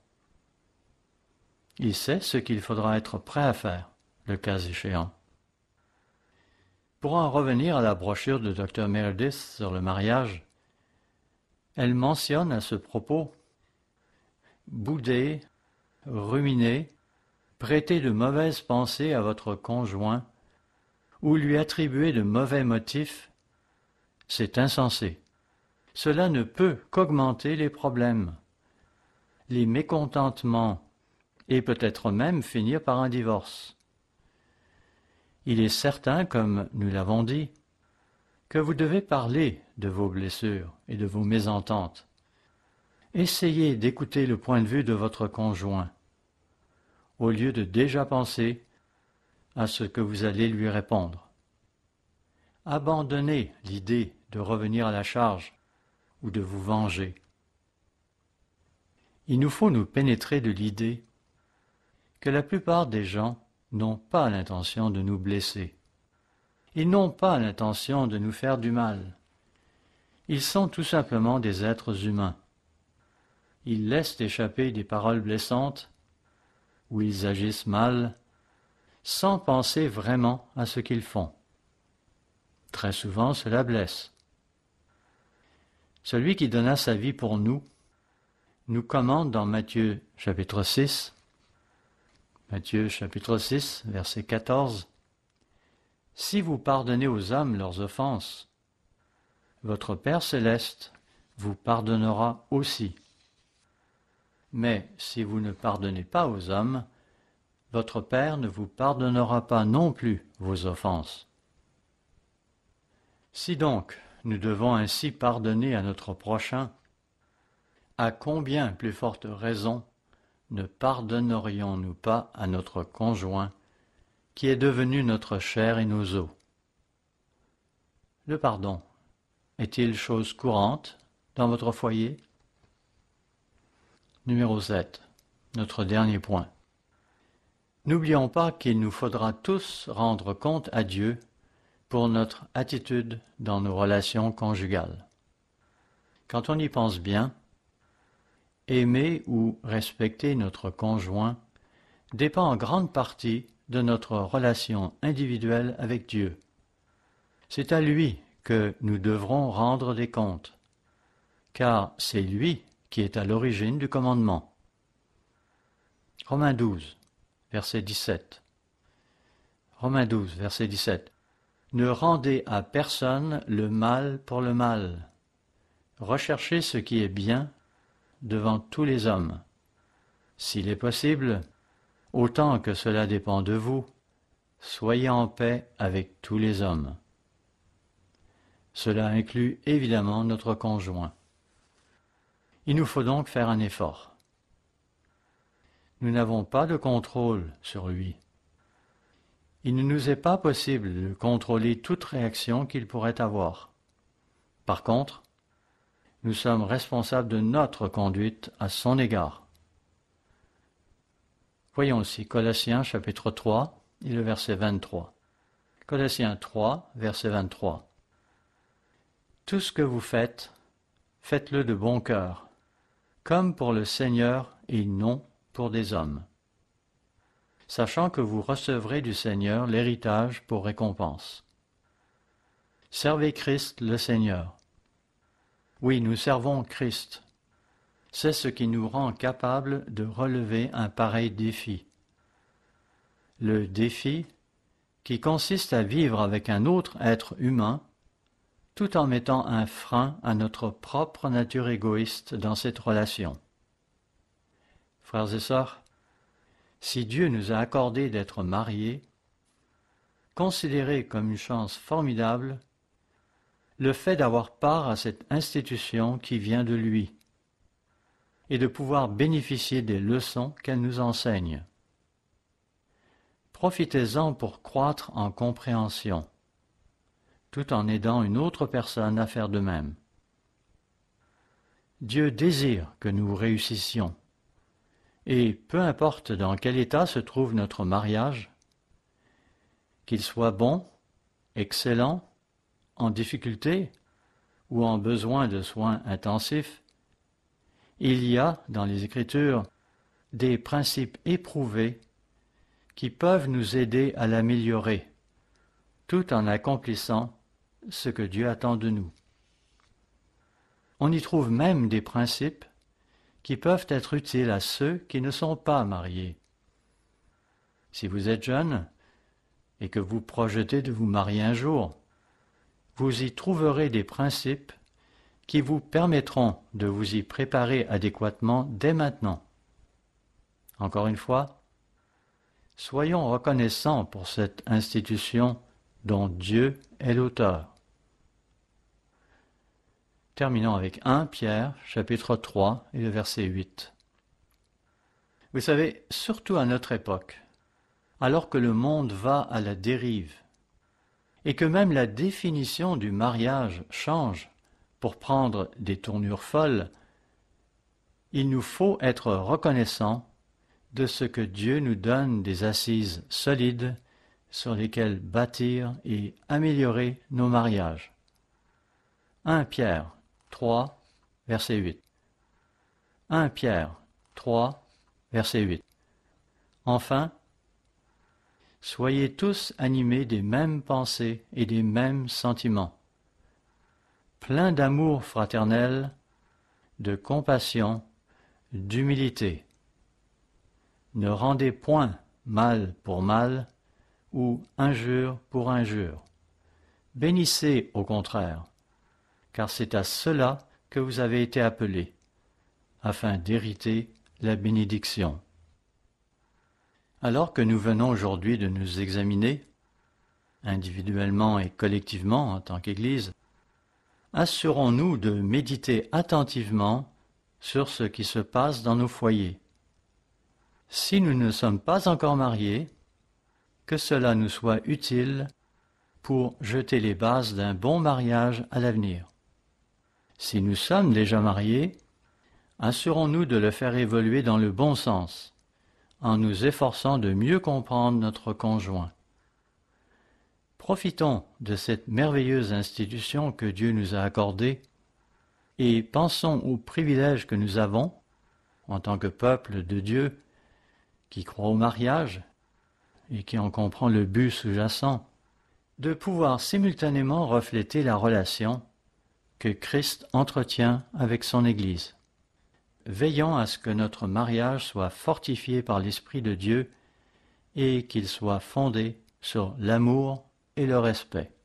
Il sait ce qu'il faudra être prêt à faire, le cas échéant. Pour en revenir à la brochure de Dr. Meredith sur le mariage, elle mentionne à ce propos « bouder, ruminer, prêter de mauvaises pensées à votre conjoint ou lui attribuer de mauvais motifs, c'est insensé. Cela ne peut qu'augmenter les problèmes, les mécontentements et peut-être même finir par un divorce. Il est certain, comme nous l'avons dit, que vous devez parler de vos blessures et de vos mésententes. Essayez d'écouter le point de vue de votre conjoint, au lieu de déjà penser à ce que vous allez lui répondre. Abandonnez l'idée de revenir à la charge ou de vous venger. Il nous faut nous pénétrer de l'idée que la plupart des gens n'ont pas l'intention de nous blesser. Ils n'ont pas l'intention de nous faire du mal. Ils sont tout simplement des êtres humains. Ils laissent échapper des paroles blessantes ou ils agissent mal sans penser vraiment à ce qu'ils font. Très souvent, cela blesse. Celui qui donna sa vie pour nous, nous commande dans Matthieu chapitre 6, verset 14, « Si vous pardonnez aux hommes leurs offenses, votre Père céleste vous pardonnera aussi. Mais si vous ne pardonnez pas aux hommes, votre Père ne vous pardonnera pas non plus vos offenses. » Si donc nous devons ainsi pardonner à notre prochain, à combien plus forte raison ne pardonnerions-nous pas à notre conjoint qui est devenu notre chair et nos os? Le pardon est-il chose courante dans votre foyer? Numéro 7. Notre dernier point. N'oublions pas qu'il nous faudra tous rendre compte à Dieu pour notre attitude dans nos relations conjugales. Quand on y pense bien, aimer ou respecter notre conjoint dépend en grande partie de notre relation individuelle avec Dieu. C'est à lui que nous devrons rendre des comptes, car c'est lui qui est à l'origine du commandement. Romains 12, verset 17. Romains 12, verset 17. Ne rendez à personne le mal pour le mal. Recherchez ce qui est bien devant tous les hommes. S'il est possible, autant que cela dépend de vous, soyez en paix avec tous les hommes. Cela inclut évidemment notre conjoint. Il nous faut donc faire un effort. Nous n'avons pas de contrôle sur lui. Il ne nous est pas possible de contrôler toute réaction qu'il pourrait avoir. Par contre, nous sommes responsables de notre conduite à son égard. Voyons aussi Colossiens chapitre 3 et le verset 23. Colossiens 3, verset 23. Tout ce que vous faites, faites-le de bon cœur, comme pour le Seigneur et non pour des hommes, sachant que vous recevrez du Seigneur l'héritage pour récompense. Servez Christ le Seigneur. Oui, nous servons Christ. C'est ce qui nous rend capables de relever un pareil défi. Le défi qui consiste à vivre avec un autre être humain tout en mettant un frein à notre propre nature égoïste dans cette relation. Frères et sœurs, si Dieu nous a accordé d'être mariés, considérez comme une chance formidable le fait d'avoir part à cette institution qui vient de lui et de pouvoir bénéficier des leçons qu'elle nous enseigne. Profitez-en pour croître en compréhension, tout en aidant une autre personne à faire de même. Dieu désire que nous réussissions, et peu importe dans quel état se trouve notre mariage, qu'il soit bon, excellent, en difficulté ou en besoin de soins intensifs, il y a dans les Écritures des principes éprouvés qui peuvent nous aider à l'améliorer, tout en accomplissant ce que Dieu attend de nous. On y trouve même des principes qui peuvent être utiles à ceux qui ne sont pas mariés. Si vous êtes jeune et que vous projetez de vous marier un jour, vous y trouverez des principes qui vous permettront de vous y préparer adéquatement dès maintenant. Encore une fois, soyons reconnaissants pour cette institution dont Dieu est l'auteur. Terminons avec 1 Pierre, chapitre 3 et le verset 8. Vous savez, surtout à notre époque, alors que le monde va à la dérive, et que même la définition du mariage change pour prendre des tournures folles, il nous faut être reconnaissants de ce que Dieu nous donne des assises solides sur lesquelles bâtir et améliorer nos mariages. 1 Pierre 3, verset 8. 1 Pierre 3, verset 8. Enfin, soyez tous animés des mêmes pensées et des mêmes sentiments, pleins d'amour fraternel, de compassion, d'humilité. Ne rendez point mal pour mal ou injure pour injure. Bénissez au contraire, car c'est à cela que vous avez été appelés, afin d'hériter la bénédiction. Alors que nous venons aujourd'hui de nous examiner, individuellement et collectivement en tant qu'Église, assurons-nous de méditer attentivement sur ce qui se passe dans nos foyers. Si nous ne sommes pas encore mariés, que cela nous soit utile pour jeter les bases d'un bon mariage à l'avenir. Si nous sommes déjà mariés, assurons-nous de le faire évoluer dans le bon sens, en nous efforçant de mieux comprendre notre conjoint. Profitons de cette merveilleuse institution que Dieu nous a accordée et pensons aux privilèges que nous avons, en tant que peuple de Dieu, qui croit au mariage et qui en comprend le but sous-jacent, de pouvoir simultanément refléter la relation que Christ entretient avec son Église. Veillons à ce que notre mariage soit fortifié par l'Esprit de Dieu et qu'il soit fondé sur l'amour et le respect.